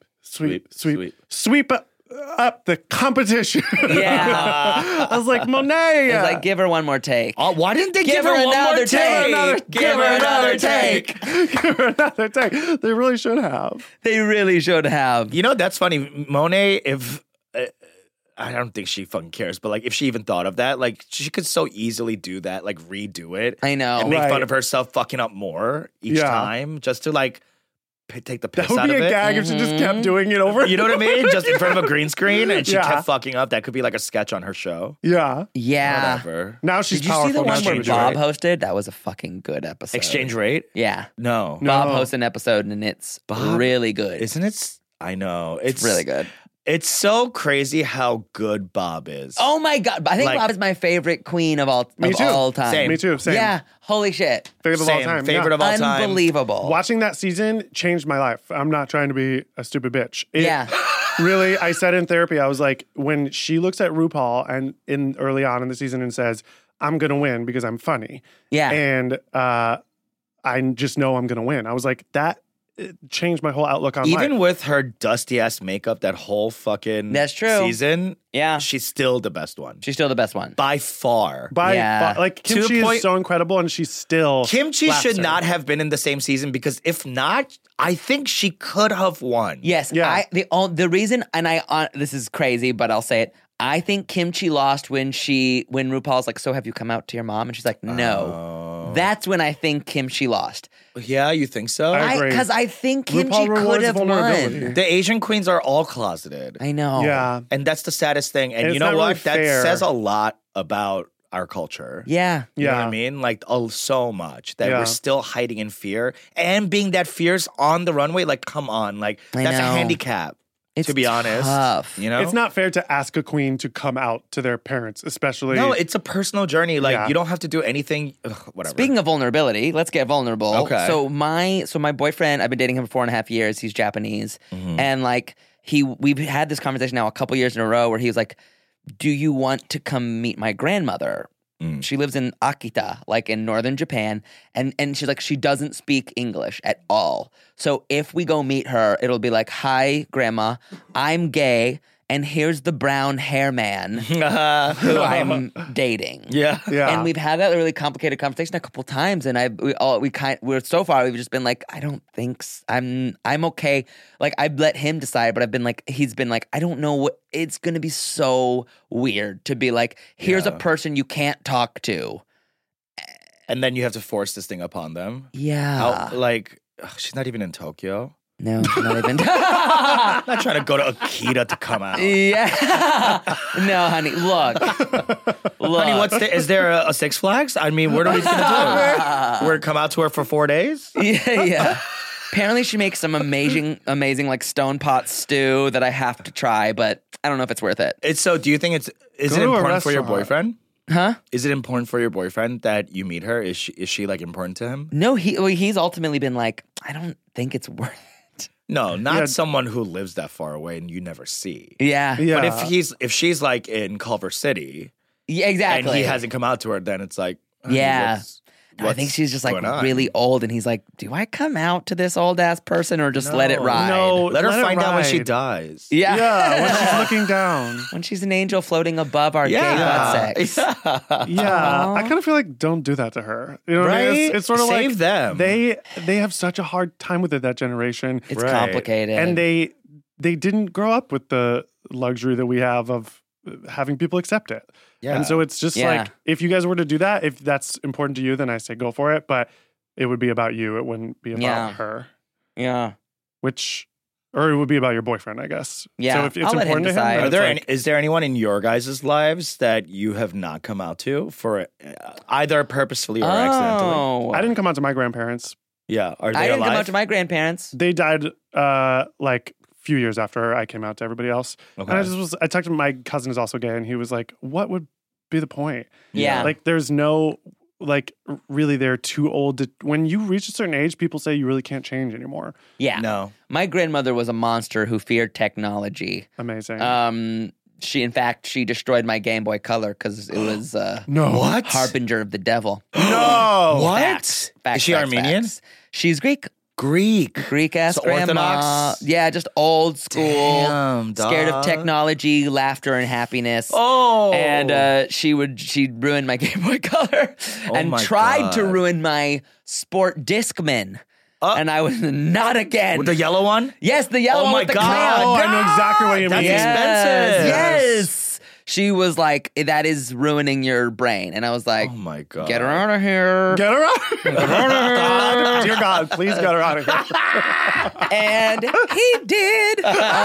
sweep up the competition. Yeah. I was like, Monet. It's like, give her one more take. Oh, why didn't they Give give her her one another more take. take? Give her another take. Give her another take. They really should have. They really should have. You know, that's funny. Monet, if I don't think she fucking cares, but like if she even thought of that, like she could so easily do that, like redo it. I know. And make Right. fun of herself fucking up more each Yeah. time just to like take the piss That would out be of a it. gag if she just kept doing it over. You know what I mean? Just in front of a green screen and she Yeah. kept fucking up. That could be like a sketch on her show. Yeah. Yeah. Whatever. Now she's Did you see powerful. the now one she where can do Bob it. hosted? That was a fucking good episode. Exchange rate? Yeah. No. Bob No. hosted an episode and it's Bob? really good. Isn't it? I know. It's really good. It's so crazy how good Bob is. Oh my God. I think Like- Bob is my favorite queen of all Me too. time. Same. Me too. Same. Yeah. Holy shit. Favorite of all Same. time. Favorite yeah. of all time. Unbelievable. Watching that season changed my life. I'm not trying to be a stupid bitch. Yeah. Really, I said in therapy, I was like, when she looks at RuPaul and in early on in the season and says, I'm gonna win because I'm funny. Yeah. And I just know I'm gonna win. I was like, that changed my whole outlook on Even life. with her dusty ass makeup that whole fucking That's true. season, Yeah. she's still the best one. She's still the best one. By far. Yeah. Like To Kimchi a point- is so incredible and she's still Kimchi slaps should her. not have been in the same season because if not, I think she could have won. Yes. Yeah. The reason, and this is crazy, but I'll say it. I think Kimchi lost when RuPaul's like, so have you come out to your mom? And she's like, no. That's when I think Kimchi lost. Yeah, you think so? I agree. Because I think Kimchi RuPaul could rewards have vulnerability. won. The Asian queens are all closeted. I know. Yeah. And that's the saddest thing. And And you it's know not what? really That fair. says a lot about our culture. Yeah. You know what Yeah. I mean? Like, so much that Yeah. we're still hiding in fear and being that fierce on the runway. Like, come on. Like, I that's a know. handicap, It's to be honest. tough. You know? It's not fair to ask a queen to come out to their parents, especially. No, it's a personal journey. Like, Yeah. you don't have to do anything. Whatever. Speaking of vulnerability, let's get vulnerable. Okay. So my boyfriend, I've been dating him for 4.5 years. He's Japanese, Mm-hmm. and like we've had this conversation now a couple years in a row where he was like, "Do you want to come meet my grandmother?" Mm. She lives in Akita, like in northern Japan, and she's like she doesn't speak English at all. So if we go meet her, it'll be like, "Hi, grandma, I'm gay." And here's the brown hair man who I'm dating. Yeah. Yeah. And we've had that really complicated conversation a couple times, and we're so far we've just been like, I don't think I'm okay. Like I've let him decide, but he's been like, I don't know what it's gonna be so weird to be like, here's a Yeah. person you can't talk to. And then you have to force this thing upon them. Yeah, She's not even in Tokyo. no, not even. I'm not trying to go to Akita to come out. Yeah, no, honey, look. Honey, is there a Six Flags? I mean, what are we gonna do? We're gonna come out to her for 4 days? Yeah. Apparently, she makes some amazing like stone pot stew that I have to try, but I don't know if it's worth it. Do you think is Go it to a important for your restaurant. boyfriend? Huh? Is it important for your boyfriend that you meet her? Is she like important to him? No, he's ultimately been like, I don't think it's worth it. No, not Yeah. someone who lives that far away and you never see. Yeah. Yeah. But if she's like in Culver City Yeah, exactly. and he hasn't come out to her, then it's like, honey, Yeah. I what's think she's just like going on? really old, and he's like, "Do I come out to this old ass person or just let it ride?" No. Let her Let it find out when she ride. dies. Yeah. Yeah, when she's looking down. When she's an angel floating above our gay butt sex. Yeah, I kind of feel like don't do that to her. You know what I mean? Right? It's sort of Save like them. They have such a hard time with it, that generation, It's Right. complicated. and they didn't grow up with the luxury that we have of having people accept it. Yeah. And so it's just Yeah. like, if you guys were to do that, if that's important to you, then I say go for it. But it would be about you. It wouldn't be about Yeah. her. Yeah. Or it would be about your boyfriend, I guess. Yeah, So if it's I'll let him important to him, decide. then Are it's there like, is there anyone in your guys' lives that you have not come out to for either purposefully or accidentally? Oh. I didn't come out to my grandparents. Yeah, are they I didn't alive? come out to my grandparents. They died like a few years after I came out to everybody else. Okay. And I talked to my cousin is also gay, and he was like, what would be the point? Yeah. Like, there's no, like, really, they're too old to, when you reach a certain age, people say you really can't change anymore. Yeah. No. My grandmother was a monster who feared technology. Amazing. She destroyed my Game Boy Color because it was no. What? harbinger of the devil. No. What? Facts. Is she Armenian? Facts. She's Greek. Greek Ass So grandma. Orthodox? Yeah, just old school. Damn, scared of dog. technology, laughter, and happiness. Oh. And she'd ruin my Game Boy Color and my tried to God. ruin my Sport Discman. And I was not again. With the yellow one? Yes, the yellow Oh one my with the God. crayon. Oh, I know exactly what you That's mean. expensive. Yes. She was like, that is ruining your brain. And I was like, Oh my God. get her out of here. Get her out. God, dear God, please get her out of here. And he did.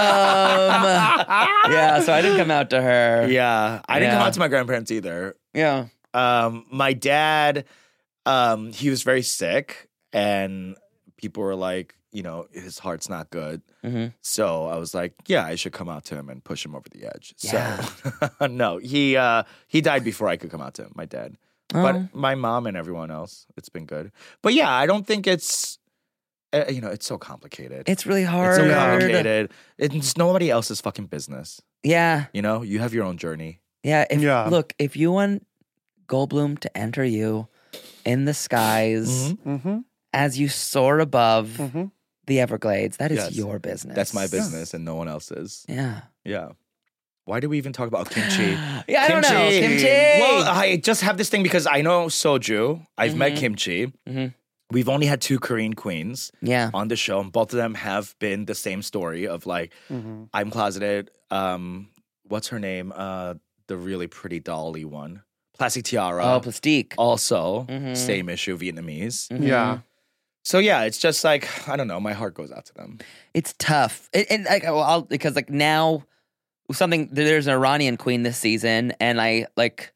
Yeah, so I didn't come out to her. Yeah. I didn't come Yeah. out to my grandparents either. Yeah. My dad, he was very sick, and people were like, you know, his heart's not good. Mm-hmm. So I was like, yeah, I should come out to him and push him over the edge. Yeah. So no, he died before I could come out to him, my dad. Oh. But my mom and everyone else, it's been good. But yeah, I don't think it's, it's so complicated. It's really It's hard. so complicated. It's nobody else's fucking business. Yeah. You know, you have your own journey. Yeah. Yeah. Look, if you want Goldblum to enter you in the skies Mm-hmm. as you soar above Mm-hmm. the Everglades, that is Yes. your business. That's my business and no one else's. Yeah. Yeah. Why do we even talk about kimchi? Yeah, I don't know. Kimchi. Well, I just have this thing because I know soju. I've met kimchi. Mhm. We've only had 2 Korean queens Yeah. on the show, and both of them have been the same story of like, I'm closeted. What's her name? The really pretty dolly one. Plastic Tiara. Oh, plastique. Also, Mhm. same issue, Vietnamese. Mhm. Yeah. So yeah, it's just like, I don't know. My heart goes out to them. It's tough. Because like now there's an Iranian queen this season, and I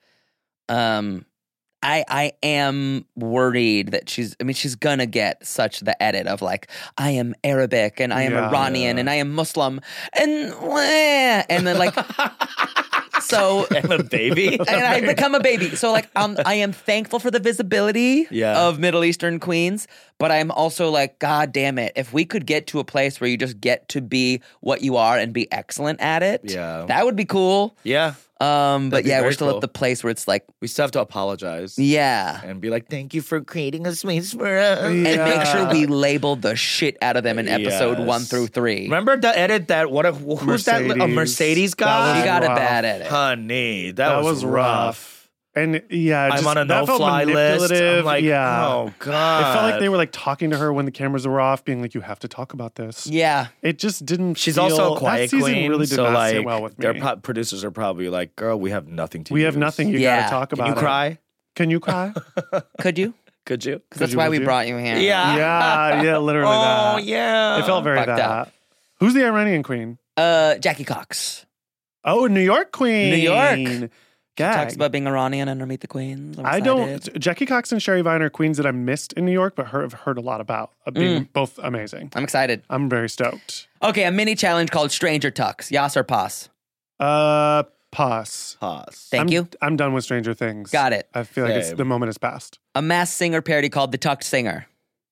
am worried that she's gonna get such the edit of like, I am Arabic and I am Yeah. Iranian and I am Muslim and then like so And a baby. and I become a baby. So like I am thankful for the visibility Yeah. of Middle Eastern queens, but I'm also like, God damn it, if we could get to a place where you just get to be what you are and be excellent at it, Yeah. that would be cool. Yeah. But That'd be yeah, we're very still cool. at the place where it's like, We still have to apologize. yeah. And be like, thank you for creating a space for us. And make sure we label the shit out of them in episode Yes. 1 through 3. Remember the edit that who's that? A Mercedes. Mercedes That guy. She got a rough. bad edit. Honey, that That was was rough. And yeah, I'm just, on a that felt no-fly list. manipulative. I'm like, yeah. oh god. It felt like they were like talking to her when the cameras were off, being like, "You have to talk about this." Yeah. It just didn't. She's feel, also a quiet that season queen, Really did so not like sit well with me. their producers are probably like, "Girl, we have nothing to. We use. have nothing. You Yeah. gotta talk Can about. you it. cry? Can you cry? Could you? Could you? Because that's you, why would we you? brought you here. yeah, literally Oh that. yeah. It felt very Fucked that. up. Who's the Iranian queen? Jackie Cox. Oh, New York queen. New York. Gag. Talks about being Iranian and Meet the Queens. I'm I excited. don't. Jackie Cox and Sherry Vine are queens that I missed in New York, but have heard a lot about. Being both amazing. I'm excited. I'm very stoked. Okay, a mini challenge called Stranger Tucks. Yas or pass? Pass. Pause. Thank you. I'm done with Stranger Things. Got it. I feel like Same. the moment is past. A Masked Singer parody called The Tucked Singer.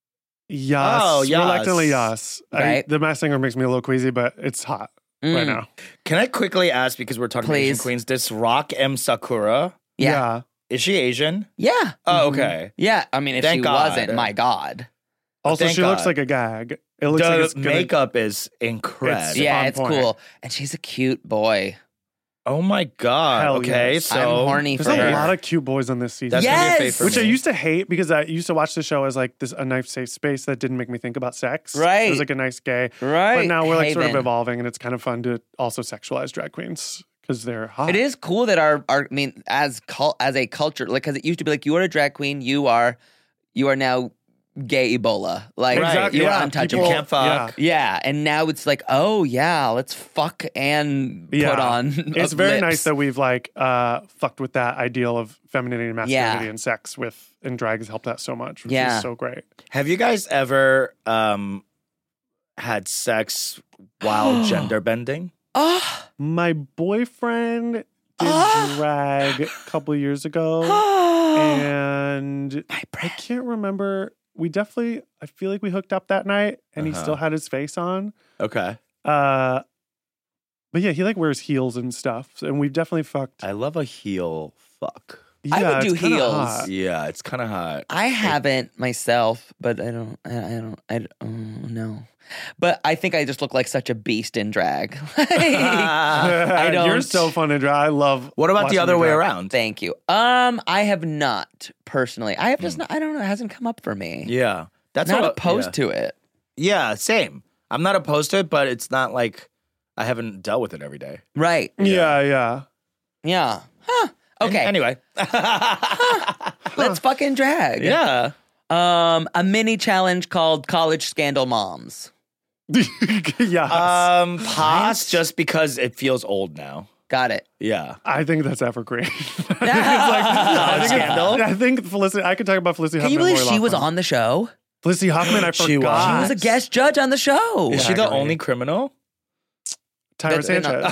Yes. Oh, yes. Reluctantly, yes. Right. The Masked Singer makes me a little queasy, but it's hot right now. Can I quickly ask, because we're talking about Asian Please. queens, this Rock M. Sakura, Yeah. is she Asian? Yeah. Oh, okay. Yeah. I mean, if Thank she God. wasn't, my God. Also, Thank she looks God. like a gag. It looks The like it's gonna, makeup is incredible. Yeah, on it's point. cool. And she's a cute boy. Oh my God. Hell okay, yes. so I'm horny There's for a her. lot of cute boys on this season. That's gonna be a fave Yes! for Which me. I used to hate because I used to watch the show as like a nice safe space that didn't make me think about sex. Right. It was like a nice gay. Right. But now we're like sort of Haven. evolving, and it's kind of fun to also sexualize drag queens because they're hot. It is cool that our I mean, as a culture, like, because it used to be like, you are a drag queen, you are now gay Ebola. Like, Exactly, you are yeah. untouchable. You can't fuck. Yeah, and now it's like, oh yeah, let's fuck and Yeah. put on. It's very lips. nice that we've like fucked with that ideal of femininity and masculinity Yeah. and sex and drag has helped that so much, which Yeah. is so great. Have you guys ever had sex while gender bending? Oh, My boyfriend did drag a couple years ago, and I can't remember. We definitely, I feel like we hooked up that night, and he still had his face on. Okay. But yeah, he like wears heels and stuff, and we've definitely fucked. I love a heel fuck. I Yeah, would do it's kinda heels. hot. Yeah, it's kind of hot. I haven't myself, but I don't know. But I think I just look like such a beast in drag. I don't. You're so fun to drag. I love. What about the watching other you way drag. around? Thank you. I have not personally. I have just not. I don't know. It hasn't come up for me. Yeah. That's Not what, opposed yeah. to it. Yeah, same. I'm not opposed to it, but it's not like I haven't dealt with it every day. Right. Yeah. Yeah. Huh. Okay. Anyway. Let's fucking drag. Yeah. A mini challenge called College Scandal Moms. Yes. Pause just because it feels old now. Got it. Yeah. I think that's evergreen. Scandal. I think Felicity. I could talk about Felicity. Can you Huffman believe more she was often. on the show? Felicity Huffman? I She forgot. She was a guest judge on the show. Is Yeah, she the I agree. only criminal? Tyra Sanchez.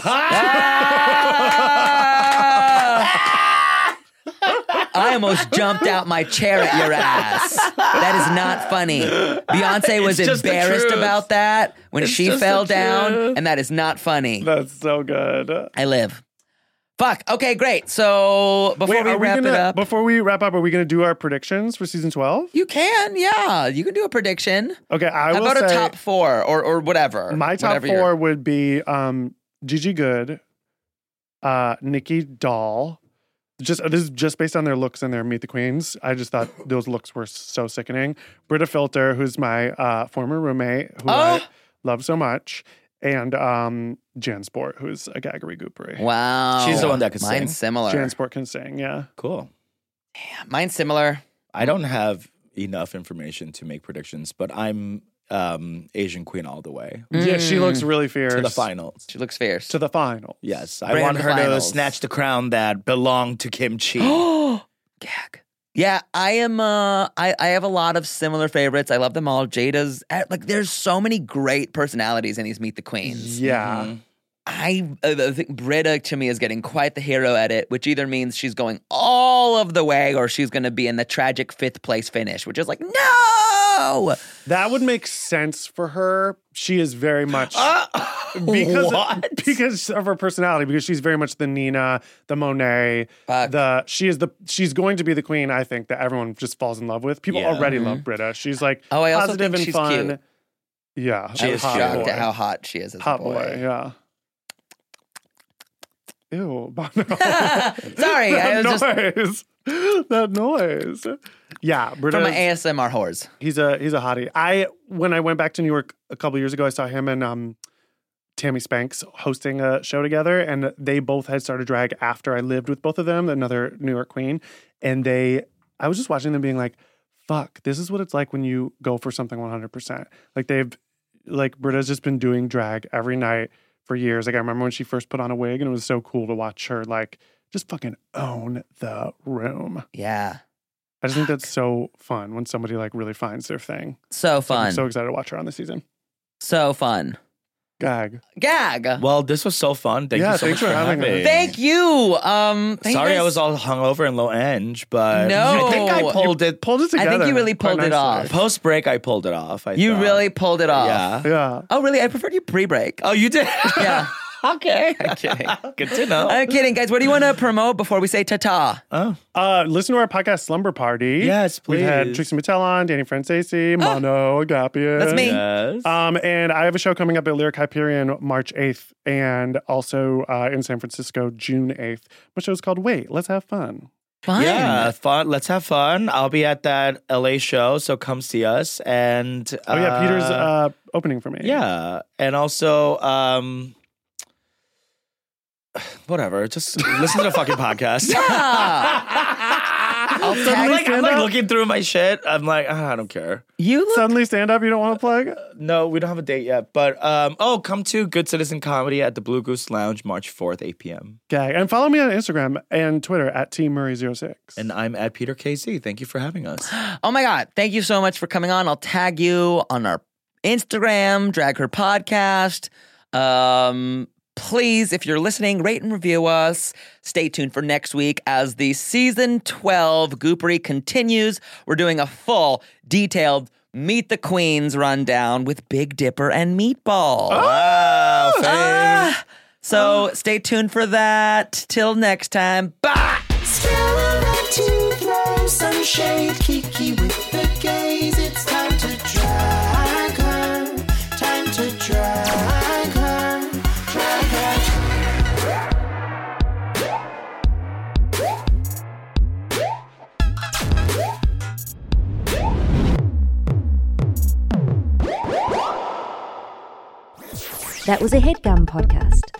I almost jumped out my chair at your ass. That is not funny. Beyonce was It's just the embarrassed truth. about that when It's she just the fell down, truth. and that is not funny. That's so good. I live. Fuck. Okay, great. So before we are wrap gonna, it up, Before we wrap up, are we going to do our predictions for season 12? you can. Yeah, you can do a prediction. Okay, I How will about say a top four or whatever? my top Whatever you're- four would be Gigi Good, Nikki Doll. This is just based on their looks and their Meet the Queens. I just thought those looks were so sickening. Britta Filter, who's my former roommate, who I love so much, and Jan Sport, who's a gaggery goopery. Wow. She's the one that could sing. Mine's similar. Jan Sport can sing, yeah. Cool. Mine's similar. I don't have enough information to make predictions, but I'm Asian queen all the way Yeah, she looks really fierce. to the finals. She looks fierce. To the final. Yes, I Bring want her her to to finals. snatch the crown that belonged to Kim Chi. Gag. Yeah, I am. I have a lot of similar favorites. I love them all. Jada's like. There's so many great personalities in these Meet the Queens. Yeah. I think Britta to me is getting quite the hero edit, which either means she's going all of the way or she's going to be in the tragic 5th place finish, which is like no. That would make sense for her. She is very much because of her personality. Because she's very much the Nina, the Monet. Fuck. She's going to be the queen. I think that everyone just falls in love with. People Yeah. already love Britta. She's like Oh, I also positive think and she's fun. cute. Yeah, I was hot shocked boy. at how hot she is as Hot a boy. Yeah. Ew. Sorry, I was that just noise. That noise. Yeah, Britta. for my ASMR whores. He's a hottie. When I went back to New York a couple years ago, I saw him and Tammy Spanks hosting a show together, and they both had started drag after I lived with both of them, another New York queen. And I was just watching them being like, fuck, this is what it's like when you go for something 100%. Like Britta's just been doing drag every night for years. Like I remember when she first put on a wig, and it was so cool to watch her like just fucking own the room. Yeah, I just think that's so fun when somebody like really finds their thing. so I'm fun, so excited to watch her on this season. so fun. Gag. Well, this was so fun. Thank you so much thanks for having having us. me. Thank you. Thank you Sorry, guys. I was all hungover and low end, but No. I think I pulled it. Pulled it together. I think you really quite pulled it nicely. off. Post break, I pulled it off. You thought. really pulled it off. Yeah. Yeah. Oh, really? I preferred you pre-break. Oh, you did? Yeah. Okay. I'm kidding. Good to know. I'm kidding, guys. What do you want to promote before we say ta-ta? Listen to our podcast, Slumber Party. Yes, We've had please. Trixie Mattel on, Danny Francesi, Mono, Agapian. That's me. Yes. And I have a show coming up at Lyric Hyperion March 8th and also in San Francisco June 8th. My show's called Wait, Let's Have Fun. Fine. Yeah, fun. Let's have fun. I'll be at that LA show, so come see us. And Peter's opening for me. yeah, and also whatever. Just listen to the fucking podcast. I'll tag I'm like looking through my shit. I'm like, I don't care. you. Look, Suddenly stand up, you don't want to plug? No, we don't have a date yet. But come to Good Citizen Comedy at the Blue Goose Lounge, March 4th, 8 p.m. Gag. And follow me on Instagram and Twitter at TMurray06. And I'm at Peter KZ. Thank you for having us. oh my God. Thank you so much for coming on. I'll tag you on our Instagram, Drag Her Podcast. Please, if you're listening, rate and review us. Stay tuned for next week as the season 12 Goopery continues. We're doing a full, detailed Meet the Queens rundown with Big Dipper and Meatball. Wow, fame. So stay tuned for that. Till next time. Bye. Skeleton to throw some shade. Kiki with the gaze. It's time to drag her. Time to drag her. Drag her. That was a HeadGum podcast.